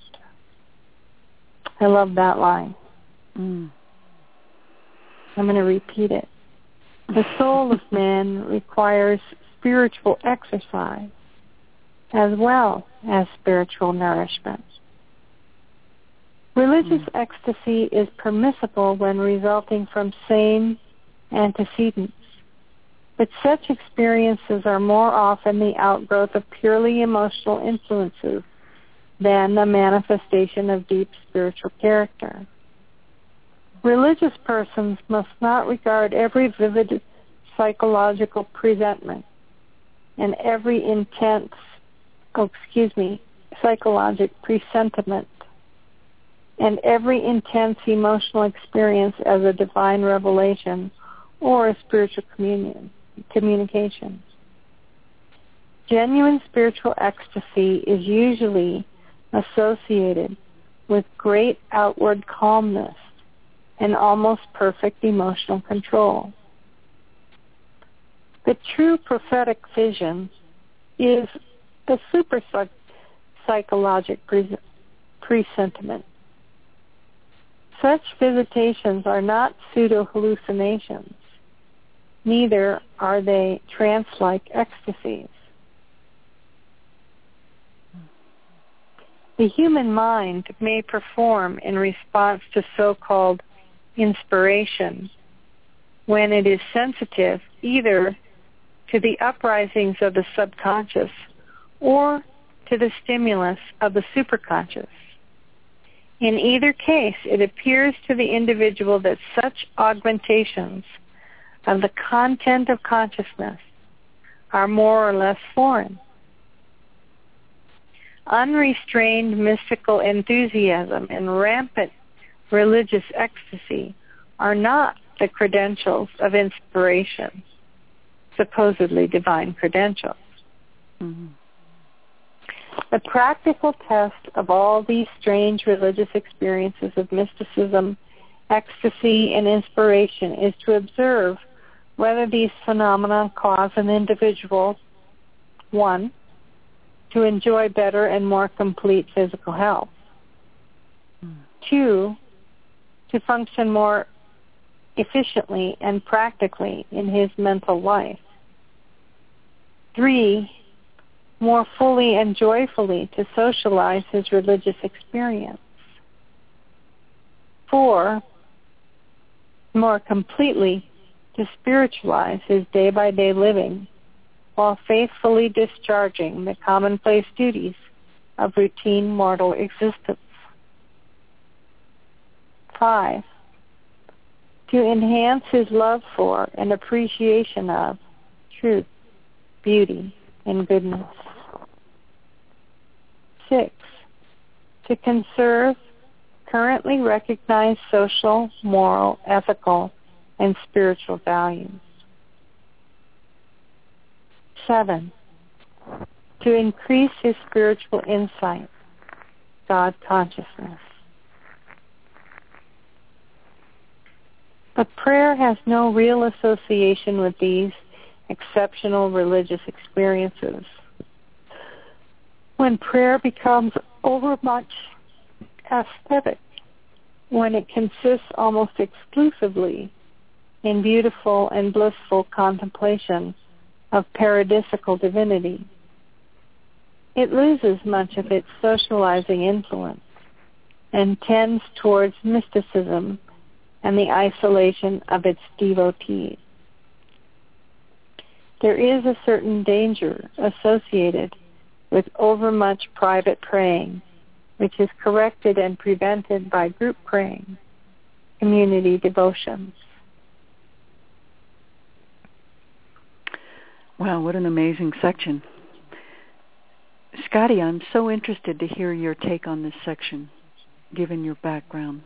I love that line. Mm. I'm going to repeat it. The soul of man requires spiritual exercise as well as spiritual nourishment. Religious mm. ecstasy is permissible when resulting from sane antecedents, but such experiences are more often the outgrowth of purely emotional influences than the manifestation of deep spiritual character. Religious persons must not regard every vivid psychological presentment and every intense, oh, excuse me, psychologic presentiment and every intense emotional experience as a divine revelation or a spiritual communion, communication. Genuine spiritual ecstasy is usually associated with great outward calmness and almost perfect emotional control. The true prophetic vision is the super psychologic presentiment. Such visitations are not pseudo-hallucinations. Neither are they trance-like ecstasies. The human mind may perform in response to so-called inspiration when it is sensitive either to the uprisings of the subconscious or to the stimulus of the superconscious. In either case, it appears to the individual that such augmentations of the content of consciousness are more or less foreign. Unrestrained mystical enthusiasm and rampant religious ecstasy are not the credentials of inspiration, supposedly divine credentials. Mm-hmm. The practical test of all these strange religious experiences of mysticism, ecstasy, and inspiration is to observe whether these phenomena cause an individual, one, to enjoy better and more complete physical health, two, to function more efficiently and practically in his mental life, three, more fully and joyfully to socialize his religious experience, four, more completely to spiritualize his day-by-day living while faithfully discharging the commonplace duties of routine mortal existence. Five, to enhance his love for and appreciation of truth, beauty, and goodness. Six, to conserve currently recognized social, moral, ethical, and spiritual values. Seven, to increase his spiritual insight, God consciousness. But prayer has no real association with these exceptional religious experiences. When prayer becomes overmuch aesthetic, when it consists almost exclusively in beautiful and blissful contemplation of paradisical divinity, it loses much of its socializing influence and tends towards mysticism and the isolation of its devotees. there is a certain danger associated with overmuch private praying, which is corrected and prevented by group praying, community devotions. Wow, what an amazing section. Scotty, I'm so interested to hear your take on this section, given your background.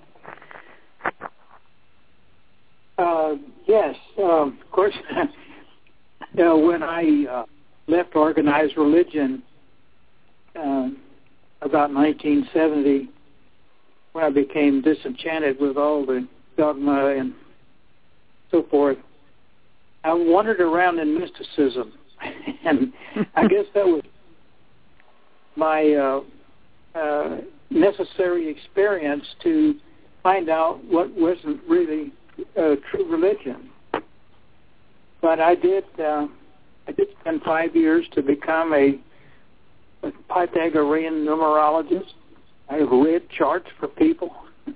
Uh, yes, um, of course, you know, when I uh, left organized religion uh, about nineteen seventy, when I became disenchanted with all the dogma and so forth, I wandered around in mysticism, and I guess that was my uh, uh, necessary experience to find out what wasn't really uh, true religion. But I did. Uh, I did spend five years to become a, a Pythagorean numerologist. I read charts for people.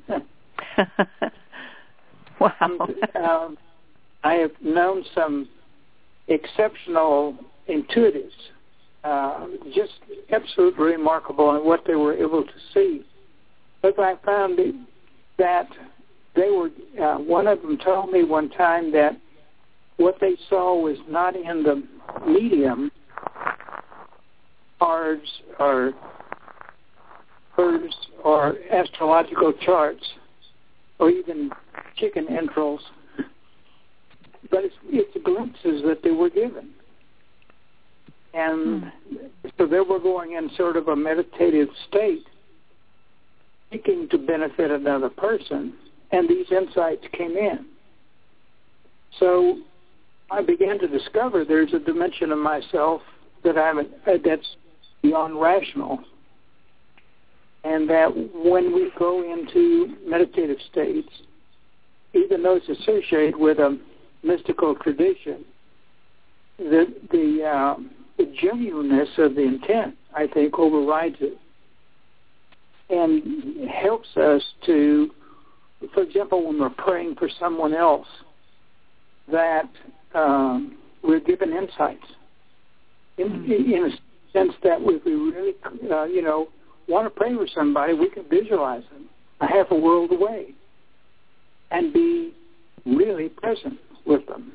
Wow. And, um, I have known some exceptional intuitives, uh, just absolutely remarkable in what they were able to see. But I found that they were, uh, one of them told me one time that what they saw was not in the medium, cards or birds or astrological charts or even chicken entrails, but it's, it's glimpses that they were given. And hmm. so they were going in sort of a meditative state, seeking to benefit another person, and these insights came in. So I began to discover there's a dimension of myself that I'm that's beyond rational, and that when we go into meditative states, even though it's associated with a mystical tradition, the the, uh, the genuineness of the intent, I think, overrides it and helps us to, for example, when we're praying for someone else, that um, we're given insights in, mm-hmm. in a sense that if we really, uh, you know, want to pray for somebody, we can visualize them a half a world away and be really present with them.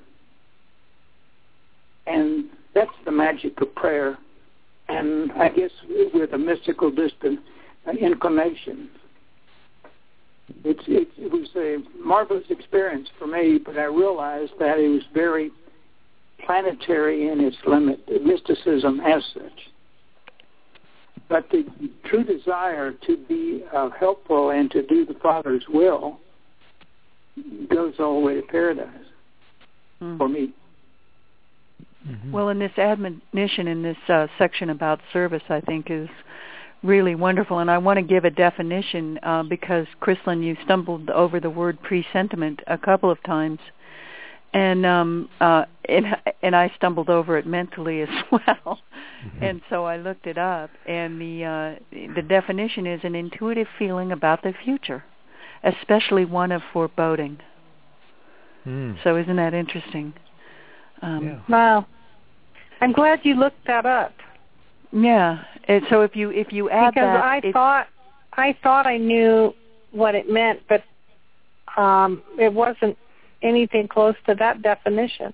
And that's the magic of prayer. And I guess with a mystical distant uh, inclination. It's, it's, it was a marvelous experience for me, but I realized that it was very planetary in its limit, mysticism as such. But the true desire to be uh, helpful and to do the Father's will goes all the way to paradise mm. for me. Mm-hmm. Well, in this admonition in this uh, section about service, I think is really wonderful, and I want to give a definition uh, because, Chrislyn, you stumbled over the word presentiment a couple of times, and um, uh, and, and I stumbled over it mentally as well, mm-hmm. and so I looked it up, and the uh, the definition is an intuitive feeling about the future, especially one of foreboding. Mm. So isn't that interesting? Um, yeah. Wow. I'm glad you looked that up. Yeah. And so if you if you add because that, I thought I thought I knew what it meant, but um, it wasn't anything close to that definition.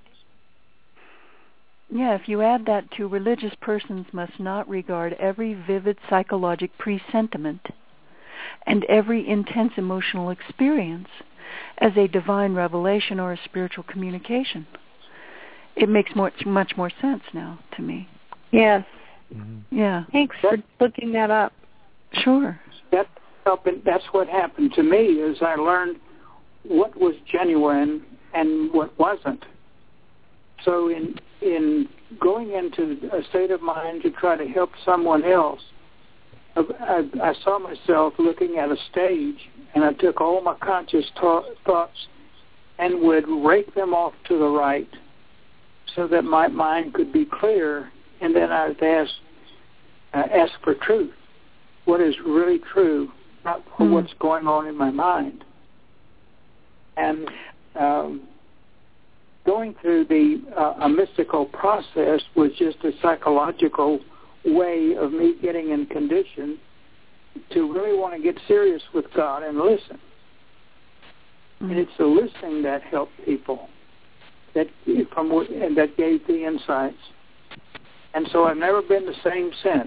Yeah, if you add that to religious persons must not regard every vivid psychologic presentiment and every intense emotional experience as a divine revelation or a spiritual communication. It makes much much more sense now to me. Yes. Mm-hmm. Yeah. Thanks for looking that up. Sure. That that's what happened to me is I learned what was genuine and what wasn't. So in in going into a state of mind to try to help someone else, I, I saw myself looking at a stage, and I took all my conscious ta- thoughts and would rake them off to the right so that my mind could be clear, and then I would ask, uh, ask for truth, what is really true, not for mm-hmm. what's going on in my mind. And um, going through the uh, a mystical process was just a psychological way of me getting in condition to really want to get serious with God and listen. Mm-hmm. And it's the listening that helped people, that from and that gave the insights. And so I've never been the same since.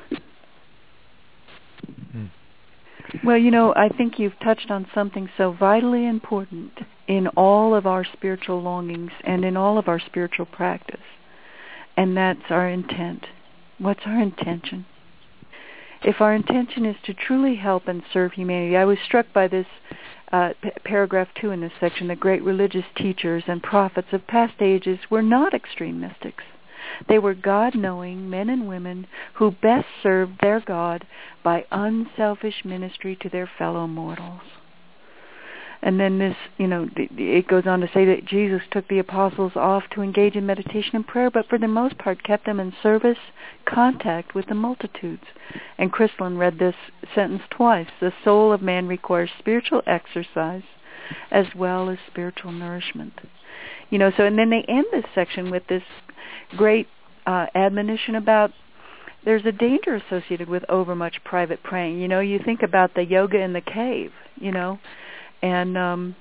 Well, you know, I think you've touched on something so vitally important in all of our spiritual longings and in all of our spiritual practice, and that's our intent. What's our intention? If our intention is to truly help and serve humanity, I was struck by this uh, p- paragraph two in this section. The great religious teachers and prophets of past ages were not extreme mystics. They were God-knowing men and women who best served their God by unselfish ministry to their fellow mortals. And then this, you know, it goes on to say that Jesus took the apostles off to engage in meditation and prayer, but for the most part kept them in service, contact with the multitudes. And Christlin read this sentence twice. The soul of man requires spiritual exercise as well as spiritual nourishment. You know, so, and then they end this section with this great uh, admonition about there's a danger associated with overmuch private praying. You know, you think about the yoga in the cave, you know, and um,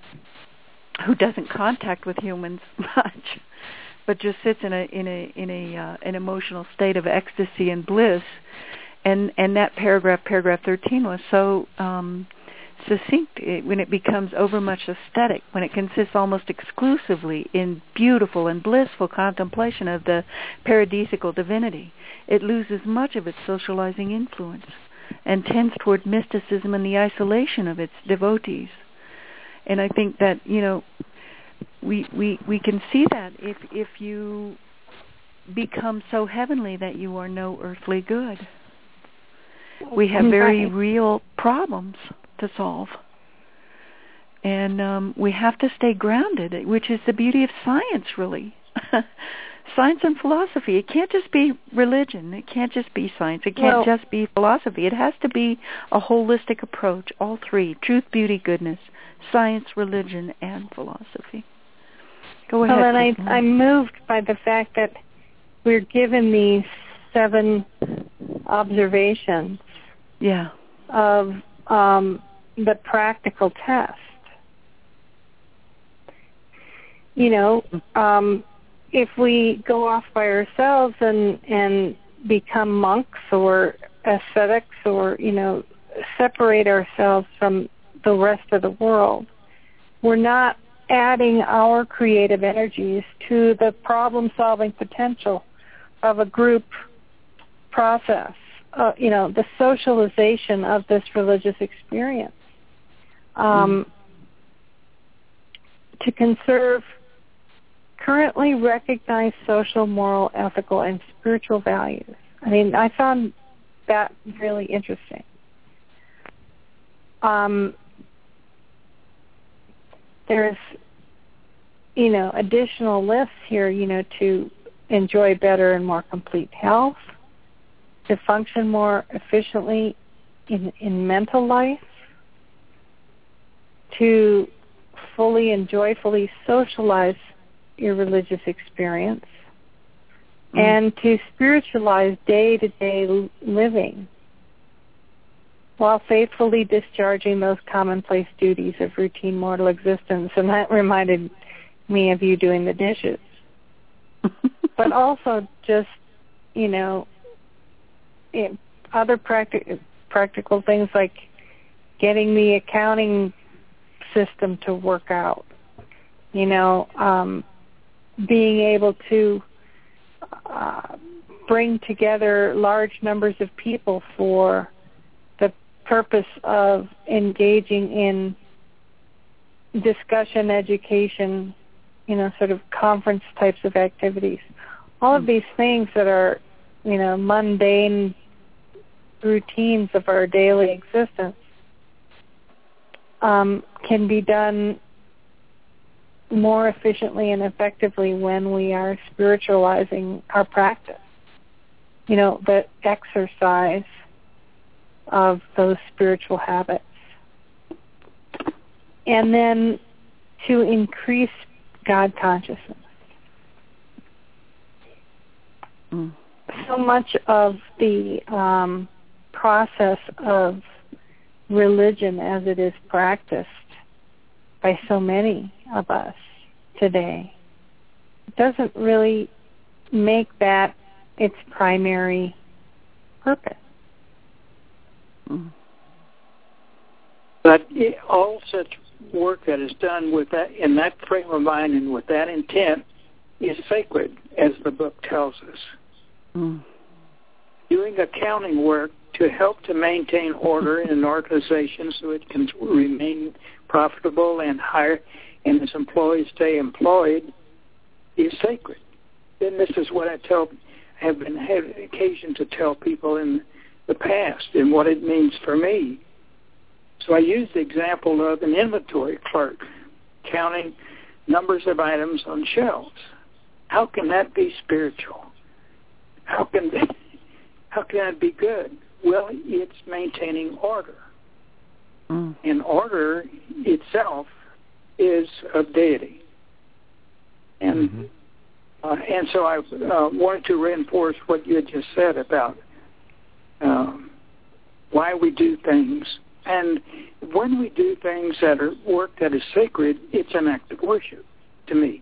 who doesn't contact with humans much, but just sits in a in a in a uh, an emotional state of ecstasy and bliss. And and that paragraph, paragraph thirteen, was so um, succinct it, when it becomes overmuch aesthetic, when it consists almost exclusively in beautiful and blissful contemplation of the paradisical divinity. It loses much of its socializing influence and tends toward mysticism and the isolation of its devotees. And I think that, you know, we we, we can see that if if you become so heavenly that you are no earthly good. We have very real problems to solve. And um, we have to stay grounded, which is the beauty of science, really. Science and philosophy. It can't just be religion. It can't just be science. It can't well, just be philosophy. It has to be a holistic approach, all three: truth, beauty, goodness, science, religion, and philosophy. Go ahead. Well, and I, I'm moved by the fact that we're given these seven observations yeah. of um, the practical test. You know, um, if we go off by ourselves and and become monks or ascetics or, you know, separate ourselves from the rest of the world, we're not adding our creative energies to the problem-solving potential of a group process, uh, you know, the socialization of this religious experience. Um, mm. To conserve currently recognized social, moral, ethical, and spiritual values. I mean, I found that really interesting. Um, there's, you know, additional lists here, you know, to enjoy better and more complete health, to function more efficiently in, in mental life, to fully and joyfully socialize your religious experience, mm. and to spiritualize day-to-day living while faithfully discharging those commonplace duties of routine mortal existence. And that reminded me of you doing the dishes. But also just, you know, it, other practi- practical things like getting the accounting system to work out, you know, um, being able to uh, bring together large numbers of people for the purpose of engaging in discussion, education, you know, sort of conference types of activities. All of these things that are, you know, mundane routines of our daily existence um, can be done more efficiently and effectively when we are spiritualizing our practice. You know, the exercise of those spiritual habits. And then to increase God consciousness. Mm. So much of the um, process of religion as it is practiced by so many of us today doesn't really make that its primary purpose. Mm. But it, all such work that is done with that in that frame of mind and with that intent is sacred, as the book tells us. Mm. Doing accounting work to help to maintain order in an organization so it can remain profitable and hire and its employees stay employed is sacred. Then this is what I tell, have been had occasion to tell people in the past and what it means for me. So I use the example of an inventory clerk counting numbers of items on shelves. How can that be spiritual? How can how can that be good? Well, it's maintaining order. Mm. And order itself is of deity. And mm-hmm. uh, and so I uh, wanted to reinforce what you had just said about um, why we do things. And when we do things that are work that is sacred, it's an act of worship to me.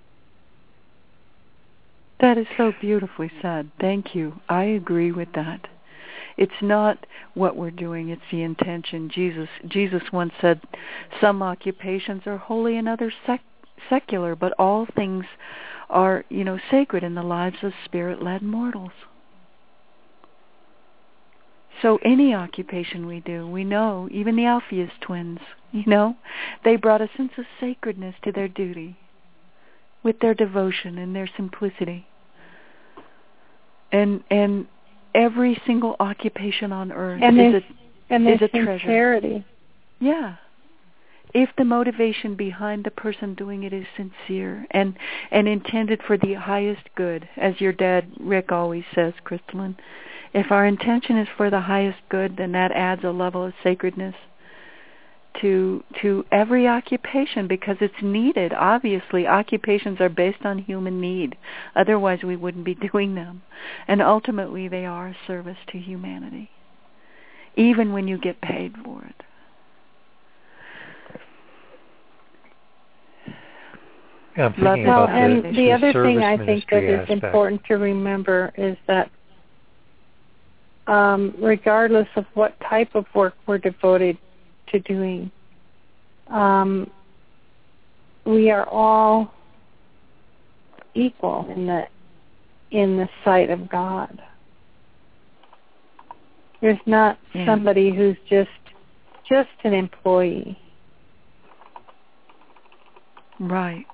That is so beautifully said. Thank you. I agree with that. It's not what we're doing, it's the intention. Jesus Jesus once said, some occupations are holy and others sec- secular, but all things are, you know, sacred in the lives of spirit-led mortals. So any occupation we do, we know, even the Alpheus twins, you know, they brought a sense of sacredness to their duty with their devotion and their simplicity. And and every single occupation on earth and is a, and is a sincerity. treasure. Yeah. If the motivation behind the person doing it is sincere and, and intended for the highest good, as your dad, Rick, always says, Crystalline, if our intention is for the highest good, then that adds a level of sacredness to to every occupation because it's needed. Obviously, occupations are based on human need. Otherwise, we wouldn't be doing them. And ultimately, they are a service to humanity, even when you get paid for it. Yeah, I'm thinking Love about well, and the, the the other service thing I think that aspect. is important to remember is that um, regardless of what type of work we're devoted to doing, um, we are all equal in the in the sight of God. There's not yeah. somebody who's just just an employee. Right.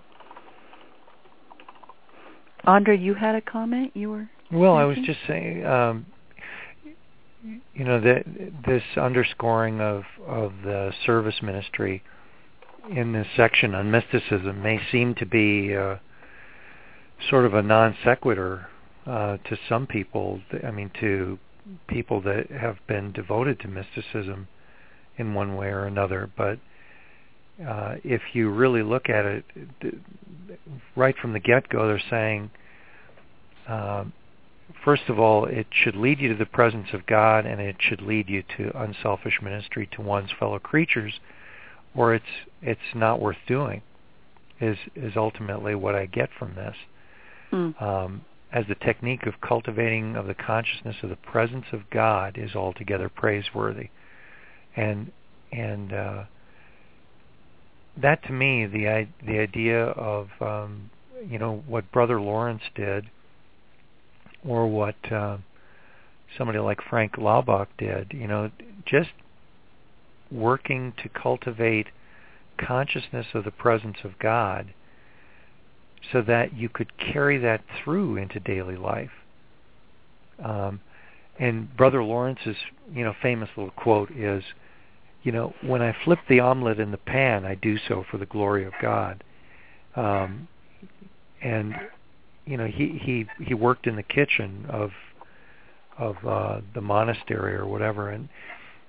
Andre, you had a comment? You were. Well, making? I was just saying. Um, You know, that this underscoring of, of the service ministry in this section on mysticism may seem to be uh, sort of a non sequitur uh, to some people. I mean, to people that have been devoted to mysticism in one way or another. But uh, if you really look at it, right from the get-go, they're saying, uh, first of all, it should lead you to the presence of God, and it should lead you to unselfish ministry to one's fellow creatures, or it's it's not worth doing. Is is ultimately what I get from this, mm. um, as the technique of cultivating of the consciousness of the presence of God is altogether praiseworthy, and and uh, that to me the the idea of um, you know what Brother Lawrence did. Or what uh, somebody like Frank Laubach did, you know, just working to cultivate consciousness of the presence of God so that you could carry that through into daily life. Um, and Brother Lawrence's, you know, famous little quote is, you know, when I flip the omelet in the pan, I do so for the glory of God. Um, and You know, he, he, he worked in the kitchen of of uh, the monastery or whatever, and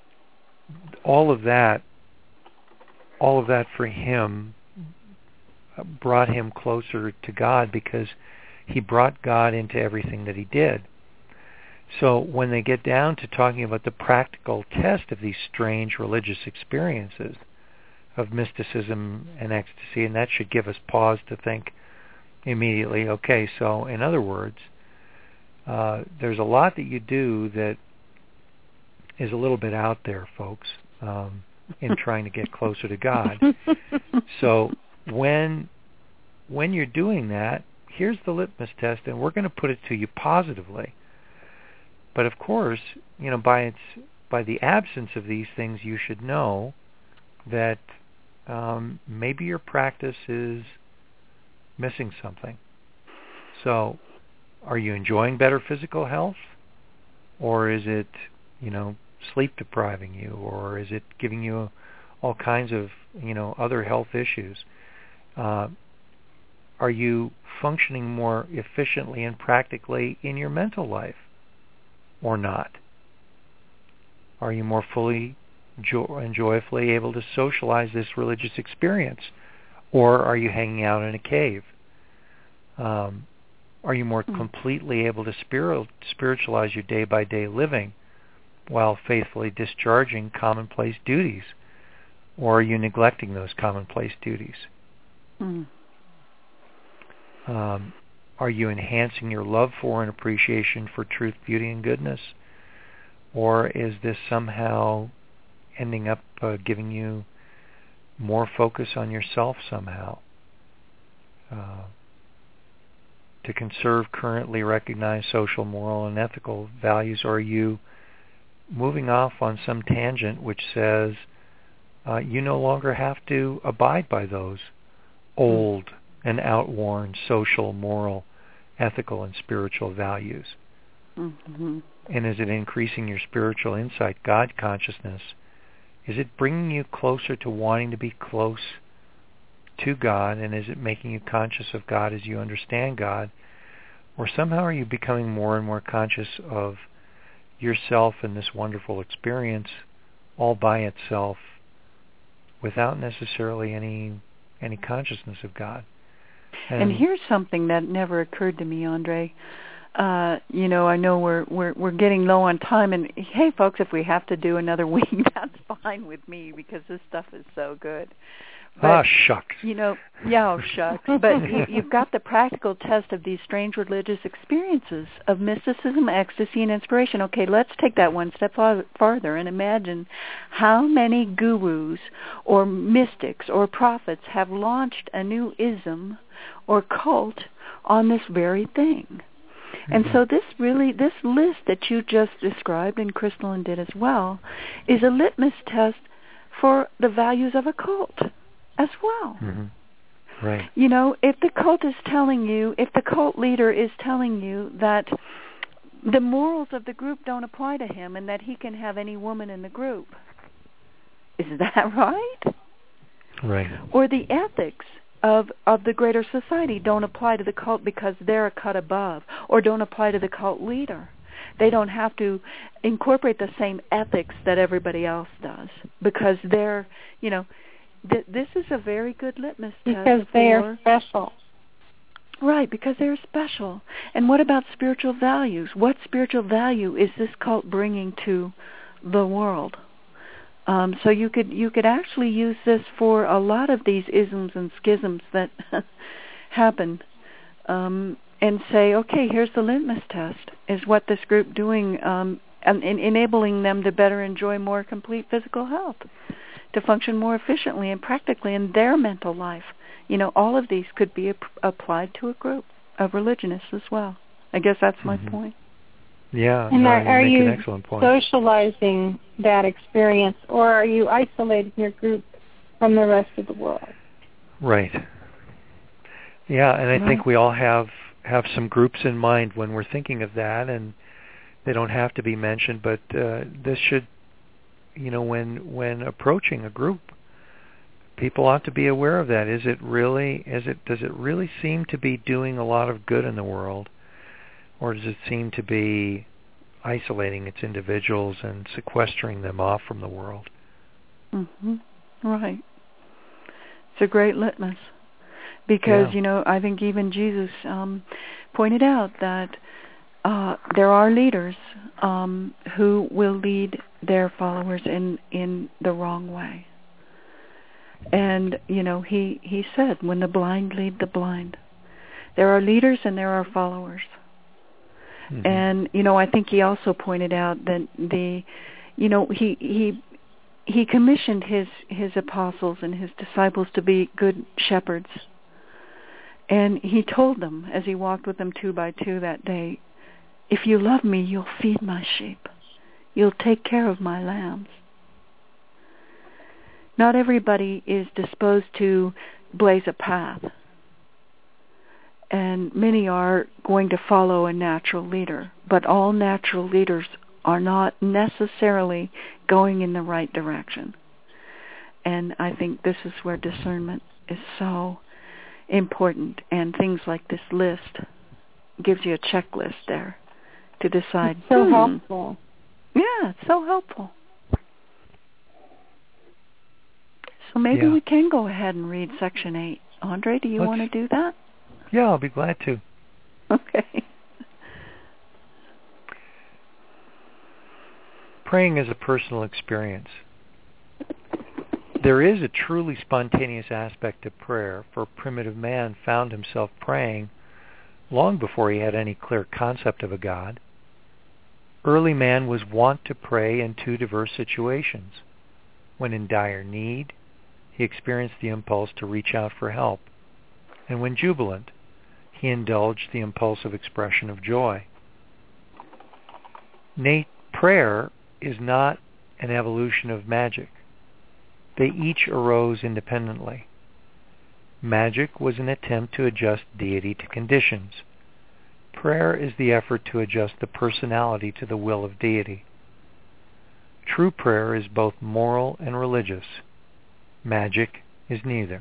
all of that, all of that for him brought him closer to God because he brought God into everything that he did. So when they get down to talking about the practical test of these strange religious experiences of mysticism and ecstasy, and that should give us pause to think immediately, okay, so in other words, uh, there's a lot that you do that is a little bit out there, folks, um, in trying to get closer to God. So when when you're doing that, here's the litmus test, and we're going to put it to you positively. But of course, you know, by its by the absence of these things, you should know that um, maybe your practice is missing something. So, are you enjoying better physical health, or is it, you know, sleep depriving you, or is it giving you all kinds of, you know, other health issues? Uh, are you functioning more efficiently and practically in your mental life, or not? Are you more fully jo- and joyfully able to socialize this religious experience, or are you hanging out in a cave? Um, are you more mm. completely able to spirit- spiritualize your day-by-day living while faithfully discharging commonplace duties, or are you neglecting those commonplace duties? Mm. Um, are you enhancing your love for and appreciation for truth, beauty, and goodness? Or is this somehow ending up uh, giving you more focus on yourself somehow? Uh, to conserve currently recognized social, moral, and ethical values, or are you moving off on some tangent which says uh, you no longer have to abide by those old and outworn social, moral, ethical, and spiritual values? Mm-hmm. And is it increasing your spiritual insight, God consciousness? Is it bringing you closer to wanting to be close to God, and is it making you conscious of God as you understand God? Or somehow are you becoming more and more conscious of yourself and this wonderful experience all by itself without necessarily any any consciousness of God? And, and here's something that never occurred to me, Andre. Uh, you know, I know we're we're we're getting low on time, and hey, folks, if we have to do another week, that's fine with me because this stuff is so good. But, ah, shucks. You know, yeah, oh, shucks. But you, you've got the practical test of these strange religious experiences of mysticism, ecstasy, and inspiration. Okay, let's take that one step far, farther and imagine how many gurus or mystics or prophets have launched a new ism or cult on this very thing. And so this really, this list that you just described, and Crystalline did as well, is a litmus test for the values of a cult as well. Mm-hmm. Right. You know, if the cult is telling you, if the cult leader is telling you that the morals of the group don't apply to him and that he can have any woman in the group, is that right? Right. Or the ethics of of the greater society don't apply to the cult because they're a cut above, or don't apply to the cult leader. They don't have to incorporate the same ethics that everybody else does because they're, you know, th- this is a very good litmus test. Because they are special. Right, because they're special. And what about spiritual values? What spiritual value is this cult bringing to the world? Um, so you could you could actually use this for a lot of these isms and schisms that happen, um, and say, okay, here's the litmus test: is what this group doing, um, and, and enabling them to better enjoy more complete physical health, to function more efficiently and practically in their mental life. You know, all of these could be ap- applied to a group of religionists as well. I guess that's my mm-hmm. point. Yeah, and no, are, you are make you an excellent point. socializing that experience, or are you isolating your group from the rest of the world? Right. Yeah, and I right. think we all have have some groups in mind when we're thinking of that, and they don't have to be mentioned, but uh, this should, you know, when when approaching a group, people ought to be aware of that. Is it really? Is it? Does it really seem to be doing a lot of good in the world? Or does it seem to be isolating its individuals and sequestering them off from the world? Mm-hmm. Right. It's a great litmus. Because, yeah. you know, I think even Jesus um, pointed out that uh, there are leaders um, who will lead their followers in, in the wrong way. And, you know, he, he said, when the blind lead the blind. There are leaders and there are followers. Mm-hmm. And, you know, I think he also pointed out that the, you know, he he he commissioned his, his apostles and his disciples to be good shepherds. And he told them, as he walked with them two by two that day, if you love me, you'll feed my sheep. You'll take care of my lambs. Not everybody is disposed to blaze a path. And many are going to follow a natural leader. But all natural leaders are not necessarily going in the right direction. And I think this is where discernment is so important. And things like this list gives you a checklist there to decide. It's so hmm, helpful. Yeah, it's so helpful. So maybe yeah. we can go ahead and read section eight. Andre, do you Let's, want to do that? Yeah, I'll be glad to. Okay. Praying is a personal experience. There is a truly spontaneous aspect of prayer, for primitive man found himself praying long before he had any clear concept of a God. Early man was wont to pray in two diverse situations. When in dire need, he experienced the impulse to reach out for help, and when jubilant, he indulged the impulsive expression of joy. Nat- prayer is not an evolution of magic. They each arose independently. Magic was an attempt to adjust deity to conditions. Prayer is the effort to adjust the personality to the will of deity. True prayer is both moral and religious. Magic is neither.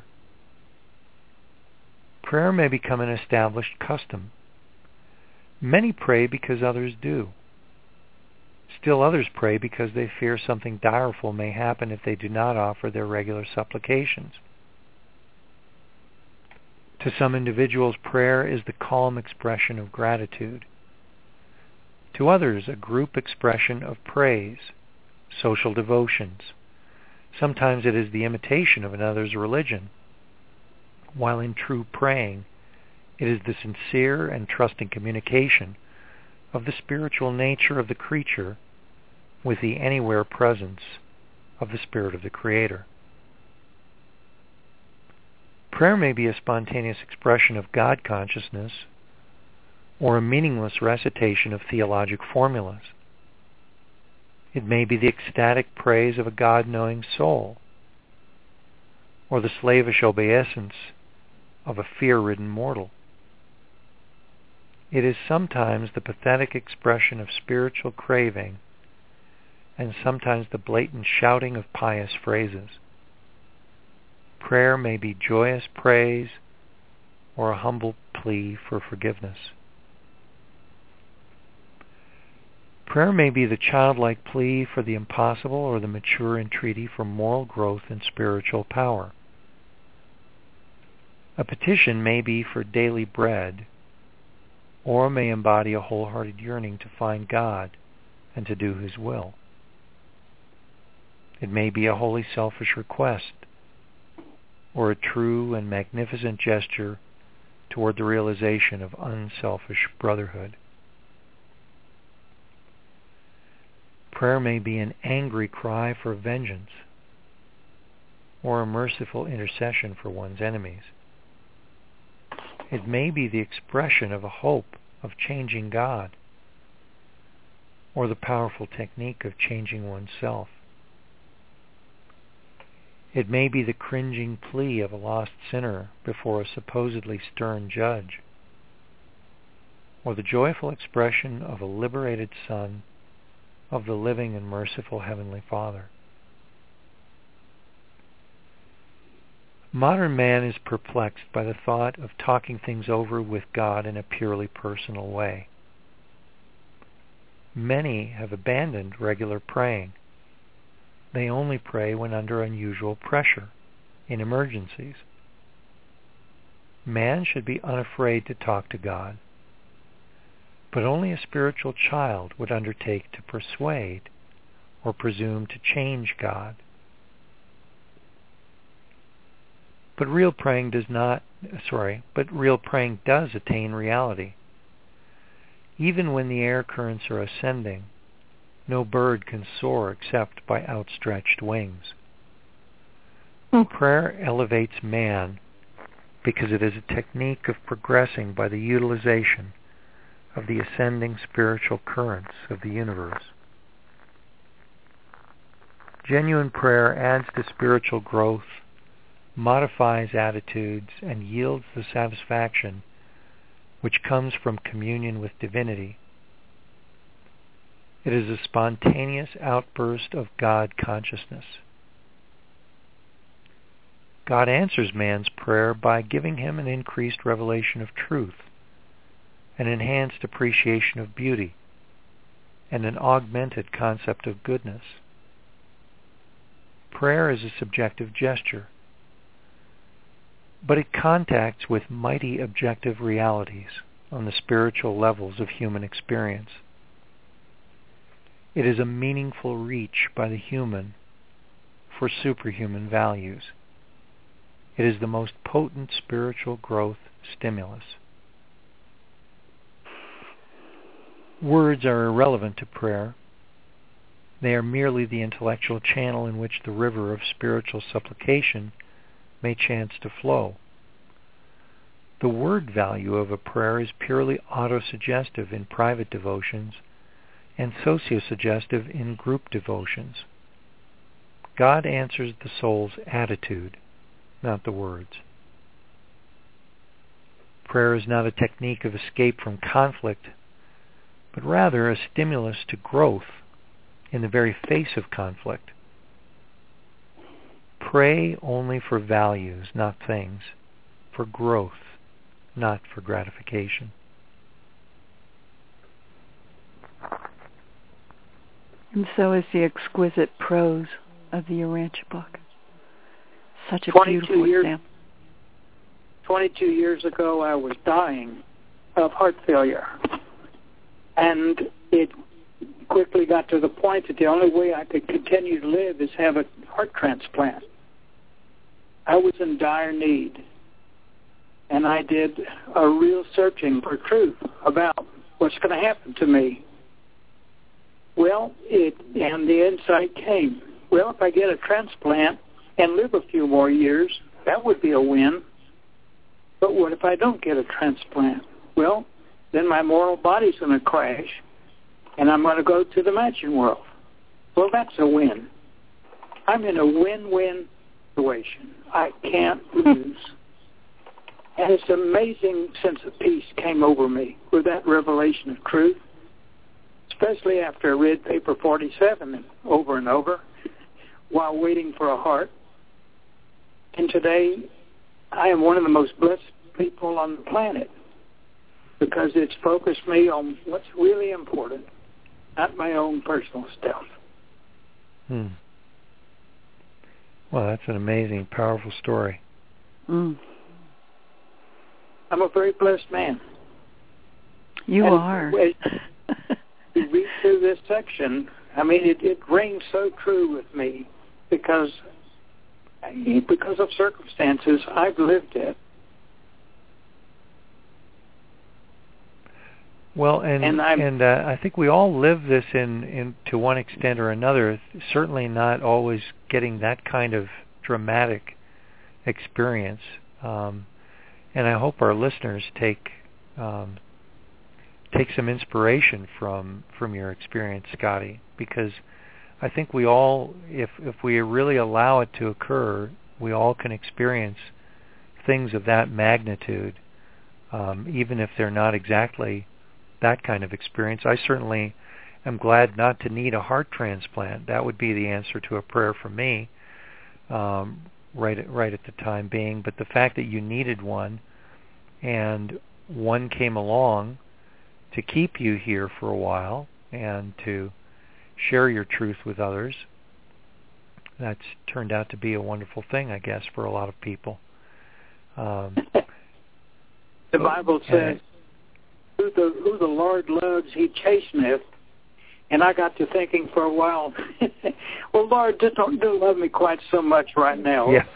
Prayer may become an established custom. Many pray because others do. Still others pray because they fear something direful may happen if they do not offer their regular supplications. To some individuals, prayer is the calm expression of gratitude. To others, a group expression of praise, social devotions. Sometimes it is the imitation of another's religion, while in true praying, it is the sincere and trusting communication of the spiritual nature of the creature with the anywhere presence of the Spirit of the Creator. Prayer may be a spontaneous expression of God consciousness or a meaningless recitation of theologic formulas. It may be the ecstatic praise of a God-knowing soul or the slavish obeisance of a fear-ridden mortal. It is sometimes the pathetic expression of spiritual craving and sometimes the blatant shouting of pious phrases. Prayer may be joyous praise or a humble plea for forgiveness. Prayer may be the childlike plea for the impossible or the mature entreaty for moral growth and spiritual power. A petition may be for daily bread, or may embody a wholehearted yearning to find God and to do His will. It may be a wholly selfish request, or a true and magnificent gesture toward the realization of unselfish brotherhood. Prayer may be an angry cry for vengeance, or a merciful intercession for one's enemies. It may be the expression of a hope of changing God, or the powerful technique of changing oneself. It may be the cringing plea of a lost sinner before a supposedly stern judge, or the joyful expression of a liberated son of the living and merciful Heavenly Father. Modern man is perplexed by the thought of talking things over with God in a purely personal way. Many have abandoned regular praying. They only pray when under unusual pressure, in emergencies. man should be unafraid to talk to God, but only a spiritual child would undertake to persuade or presume to change God. But real praying does not, sorry, but real praying does attain reality. Even when the air currents are ascending, no bird can soar except by outstretched wings. Mm. Prayer elevates man because it is a technique of progressing by the utilization of the ascending spiritual currents of the universe. Genuine prayer adds to spiritual growth, modifies attitudes, and yields the satisfaction which comes from communion with divinity. It is a spontaneous outburst of God consciousness. God answers man's prayer by giving him an increased revelation of truth, an enhanced appreciation of beauty, and an augmented concept of goodness. Prayer is a subjective gesture, but it contacts with mighty objective realities on the spiritual levels of human experience. It is a meaningful reach by the human for superhuman values. It is the most potent spiritual growth stimulus. Words are irrelevant to prayer. They are merely the intellectual channel in which the river of spiritual supplication may chance to flow. The word value of a prayer is purely autosuggestive in private devotions and sociosuggestive in group devotions. God answers the soul's attitude, not the words. Prayer is not a technique of escape from conflict, but rather a stimulus to growth in the very face of conflict. Pray only for values, not things, for growth, not for gratification. And so is the exquisite prose of the Urantia book. Such a beautiful years, example. twenty-two years ago, I was dying of heart failure. And it quickly got to the point that the only way I could continue to live is have a heart transplant. I was in dire need. And I did a real searching for truth about what's going to happen to me. Well, it and the insight came. Well, if I get a transplant and live a few more years, that would be a win. But what if I don't get a transplant? Well, then my mortal body's going to crash, and I'm going to go to the mansion world. Well, that's a win. I'm in a win-win situation. I can't lose. And this amazing sense of peace came over me with that revelation of truth, especially after I read paper forty-seven over and over while waiting for a heart. And today, I am one of the most blessed people on the planet because it's focused me on what's really important, not my own personal stuff. Hmm. Well, that's an amazing, powerful story. Mm. I'm a very blessed man. You and are. As you read through this section, I mean, it, it rings so true with me because because of circumstances I've lived it. Well, and and, and uh, I think we all live this in, in to one extent or another. Certainly not always getting that kind of dramatic experience. Um, and I hope our listeners take um, take some inspiration from from your experience, Scotty, because I think we all, if if we really allow it to occur, we all can experience things of that magnitude, um, even if they're not exactly that kind of experience. I certainly am glad not to need a heart transplant. That would be the answer to a prayer for me, um, right at, right at the time being. But the fact that you needed one, and one came along to keep you here for a while and to share your truth with others, that's turned out to be a wonderful thing, I guess, for a lot of people. Um, The Bible says, who the, who the Lord loves, he chasteneth. And I got to thinking for a while, well, Lord, just don't, don't love me quite so much right now. Yeah.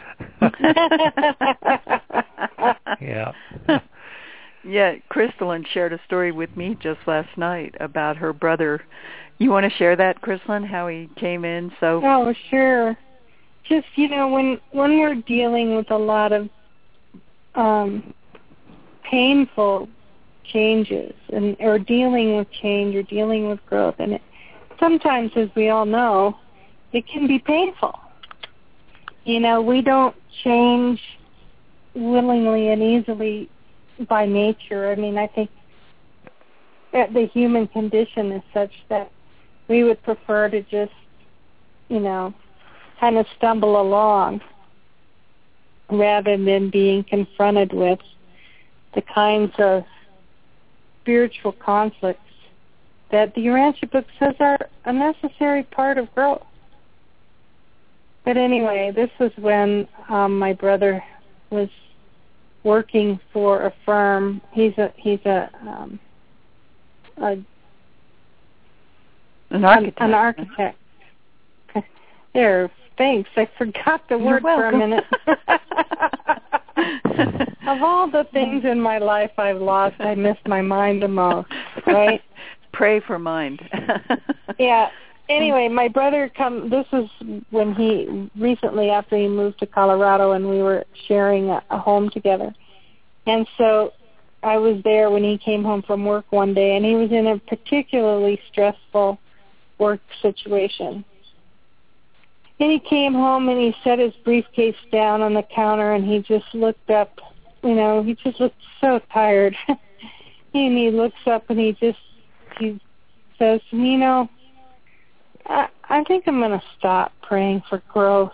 yeah. Yeah, Crystalline shared a story with me just last night about her brother. You want to share that, Crystalline, how he came in so... Oh, sure. Just, you know, when when we're dealing with a lot of um, painful changes, and or dealing with change or dealing with growth, and it, sometimes, as we all know, it can be painful. You know, we don't change willingly and easily by nature. I mean, I think that the human condition is such that we would prefer to just, you know, kind of stumble along rather than being confronted with the kinds of spiritual conflicts that the Urantia book says are a necessary part of growth. But anyway, this was when um, my brother was working for a firm. He's a he's a, um, a an architect. An, an architect. There, thanks. I forgot the You're word welcome. for a minute. Of all the things in my life I've lost, I miss my mind the most, right? Pray for mind. Yeah. Anyway, my brother come. This was when he recently, after he moved to Colorado, and we were sharing a, a home together. And so I was there when he came home from work one day, and he was in a particularly stressful work situation. And he came home and he set his briefcase down on the counter, and he just looked up. You know, he just looked so tired. And he looks up and he just he says, you know, I, I think I'm going to stop praying for growth.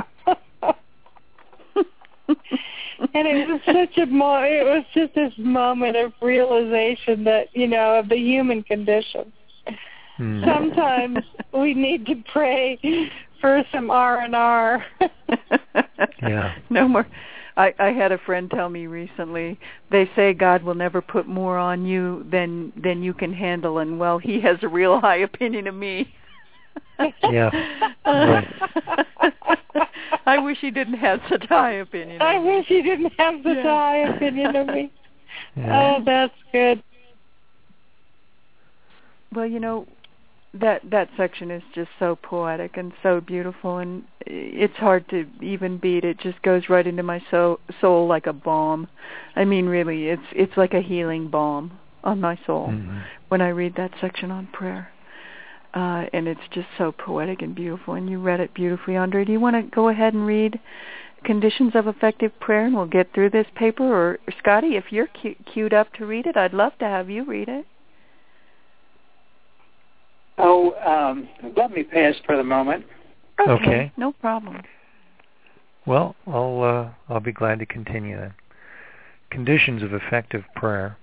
And it was such a mo- it was just this moment of realization that, you know, of the human condition. Hmm. Sometimes we need to pray for some R and R. Yeah. No more. I, I had a friend tell me recently, they say God will never put more on you than than you can handle, and well, he has a real high opinion of me. Yeah. Right. I wish he didn't have such a high opinion of I me. wish he didn't have such yeah. a high opinion of me. Yeah. Oh, that's good. Well, you know, that that section is just so poetic and so beautiful, and it's hard to even beat. It just goes right into my soul, soul like a balm. I mean, really, it's it's like a healing balm on my soul mm-hmm. when I read that section on prayer. Uh, and it's just so poetic and beautiful, and you read it beautifully, Andre. Do you want to go ahead and read Conditions of Effective Prayer, and we'll get through this paper? Or, or Scotty, if you're cu- queued up to read it, I'd love to have you read it. Oh, um, let me pass for the moment. Okay, okay. No problem. Well, I'll uh, I'll be glad to continue then. Conditions of Effective Prayer.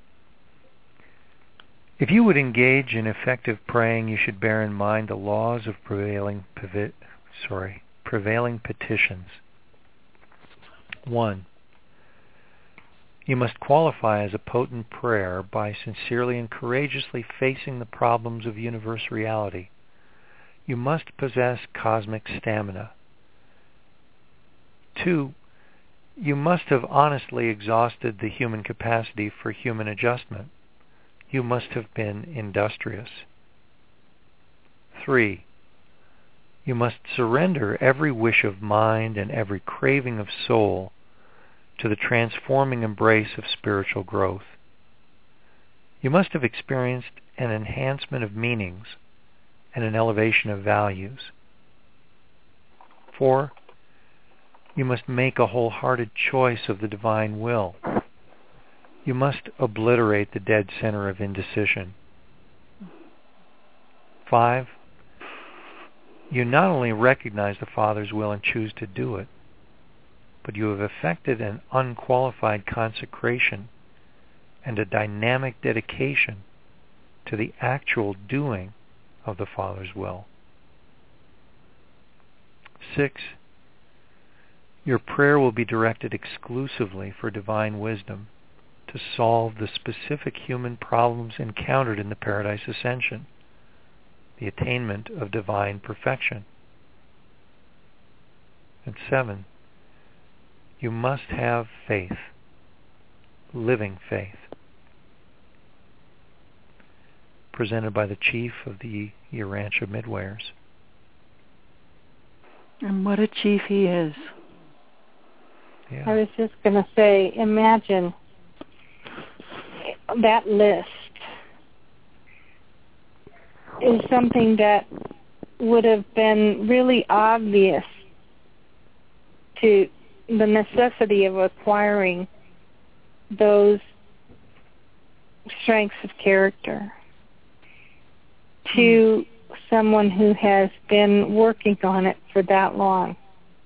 If you would engage in effective praying, you should bear in mind the laws of prevailing pevi- sorry, prevailing petitions. One, you must qualify as a potent prayer by sincerely and courageously facing the problems of universe reality. You must possess cosmic stamina. Two, you must have honestly exhausted the human capacity for human adjustment. You must have been industrious. Three, you must surrender every wish of mind and every craving of soul to the transforming embrace of spiritual growth. You must have experienced an enhancement of meanings and an elevation of values. Four, you must make a wholehearted choice of the divine will. You must obliterate the dead center of indecision. Five, you not only recognize the Father's will and choose to do it, but you have effected an unqualified consecration and a dynamic dedication to the actual doing of the Father's will. Six, your prayer will be directed exclusively for divine wisdom to to solve the specific human problems encountered in the Paradise Ascension, the attainment of divine perfection. And seven, you must have faith, living faith, presented by the chief of the Urantia Midwares. And what a chief he is. Yeah. I was just going to say, imagine that list is something that would have been really obvious to the necessity of acquiring those strengths of character to mm. someone who has been working on it for that long.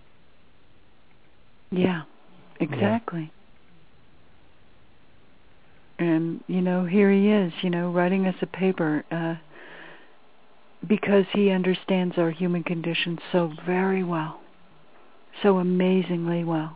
Yeah, exactly. Yeah. And, you know, here he is, you know, writing us a paper uh, because he understands our human condition so very well, so amazingly well.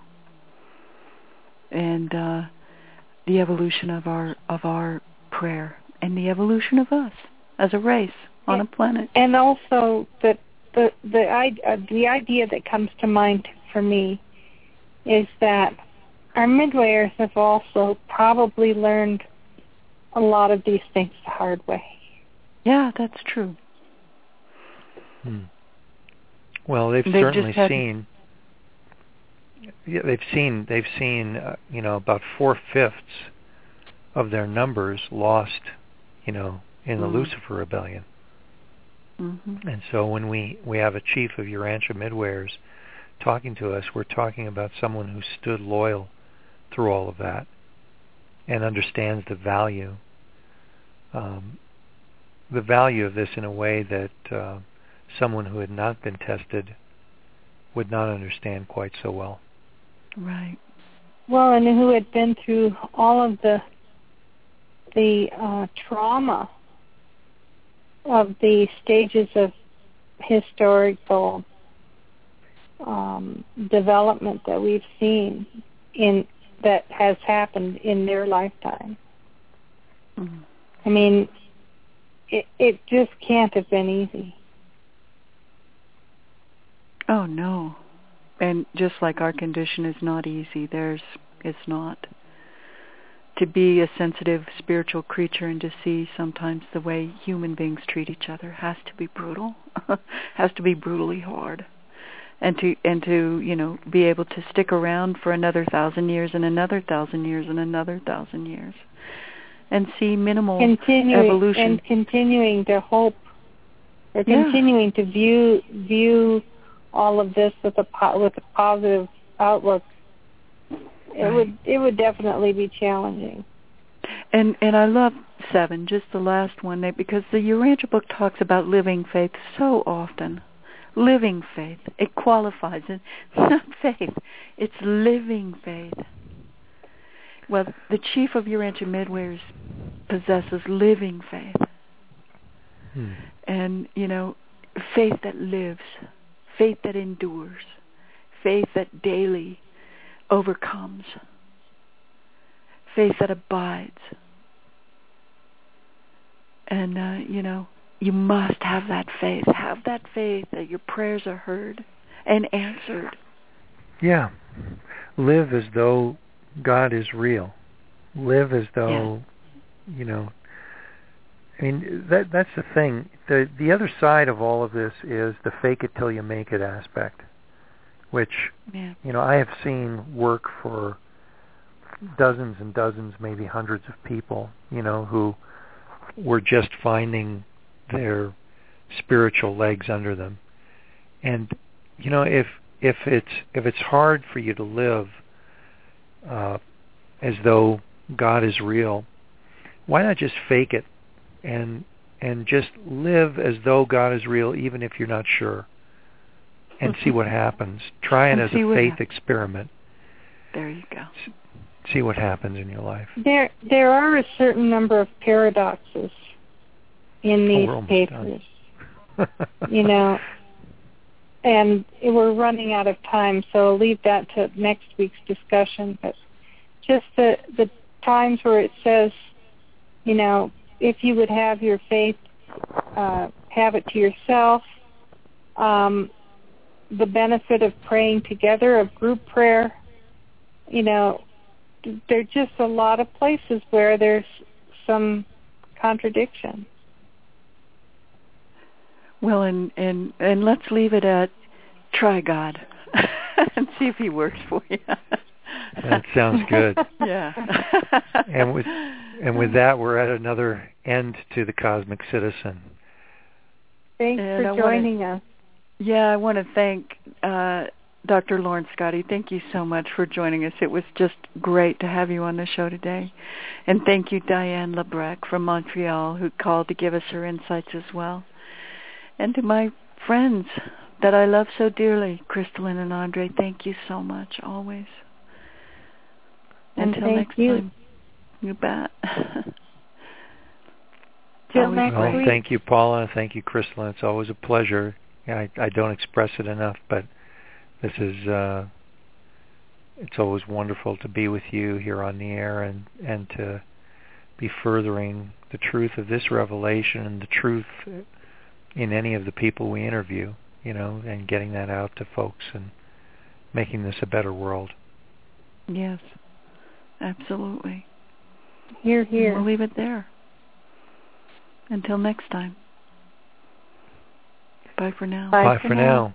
And uh, the evolution of our of our prayer and the evolution of us as a race on yeah. a planet. And also the the the, uh, the idea that comes to mind for me is that our midwayers have also probably learned a lot of these things the hard way. Yeah, that's true. Hmm. Well, they've, they've certainly seen. Yeah, they've seen. They've seen. Uh, you know, about four fifths of their numbers lost. You know, in the mm. Lucifer Rebellion. Mm-hmm. And so when we we have a chief of Urantia Midwares talking to us, we're talking about someone who stood loyal through all of that and understands the value, um, the value of this in a way that uh, someone who had not been tested would not understand quite so well. Right. Well, and who had been through all of the the uh, trauma of the stages of historical um, development that we've seen in that has happened in their lifetime. Mm-hmm. I mean, it it just can't have been easy. Oh no, and just like our condition is not easy, theirs is not. To be a sensitive spiritual creature and to see sometimes the way human beings treat each other has to be brutal, has to be brutally hard. And to and to you know be able to stick around for another thousand years and another thousand years and another thousand years, and see minimal continuing, evolution and continuing to hope, or yeah. continuing to view view all of this with a po- with a positive outlook. It right. would it would definitely be challenging. And and I love seven, just the last one, because the Urantia book talks about living faith so often. Living faith. It qualifies it. It's not faith. It's living faith. Well, the chief of Urantia Midwares possesses living faith. Hmm. And, you know, faith that lives, faith that endures, faith that daily overcomes, faith that abides. And, uh, you know, you must have that faith. Have that faith that your prayers are heard and answered. Yeah. Live as though God is real. Live as though, yeah. you know, I mean, that that's the thing. The the other side of all of this is the fake it till you make it aspect, which, yeah. you know, I have seen work for dozens and dozens, maybe hundreds of people, you know, who were just finding their spiritual legs under them. And, you know, if if it's if it's hard for you to live uh, as though God is real, why not just fake it and and just live as though God is real, even if you're not sure, and see what happens. Try it and as a faith happens. experiment. There you go. See what happens in your life. There there are a certain number of paradoxes in these oh, papers, you know, and we're running out of time, so I'll leave that to next week's discussion. But just the the, times where it says, you know, if you would have your faith, uh, have it to yourself. Um, the benefit of praying together, of group prayer, you know, there are just a lot of places where there's some contradiction. Well, and, and, and let's leave it at try God and see if he works for you. That sounds good. Yeah. and with and with that, we're at another end to the Cosmic Citizen. Thanks and for I joining wanna, us. Yeah, I want to thank uh, Doctor Lauren Scotty. Thank you so much for joining us. It was just great to have you on the show today. And thank you, Diane Lebrec from Montreal, who called to give us her insights as well. And to my friends that I love so dearly, Crystalline and Andre, thank you so much, always. And Until thank next you. time. You bet. Till next well, week. Thank you, Paula. Thank you, Crystalline. It's always a pleasure. I, I don't express it enough, but this is, uh, it's always wonderful to be with you here on the air and, and to be furthering the truth of this revelation and the truth in any of the people we interview, you know, and getting that out to folks and making this a better world. Yes, absolutely. Here, here. We'll leave it there. Until next time. Bye for now. Bye, Bye for, for now. now.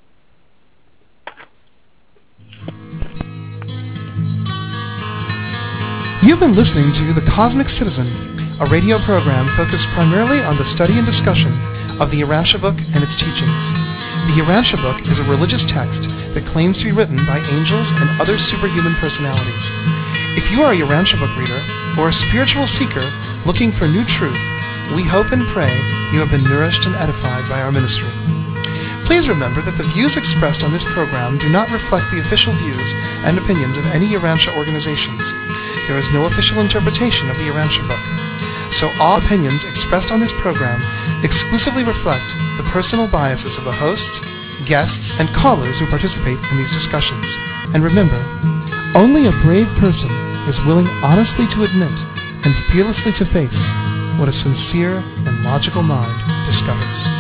You've been listening to The Cosmic Citizen, a radio program focused primarily on the study and discussion of the Urantia book and its teachings. The Urantia book is a religious text that claims to be written by angels and other superhuman personalities. If you are a Urantia book reader or a spiritual seeker looking for new truth, we hope and pray you have been nourished and edified by our ministry. Please remember that the views expressed on this program do not reflect the official views and opinions of any Urantia organizations. There is no official interpretation of the Urantia book. So all opinions expressed on this program exclusively reflect the personal biases of the hosts, guests, and callers who participate in these discussions. And remember, only a brave person is willing honestly to admit and fearlessly to face what a sincere and logical mind discovers.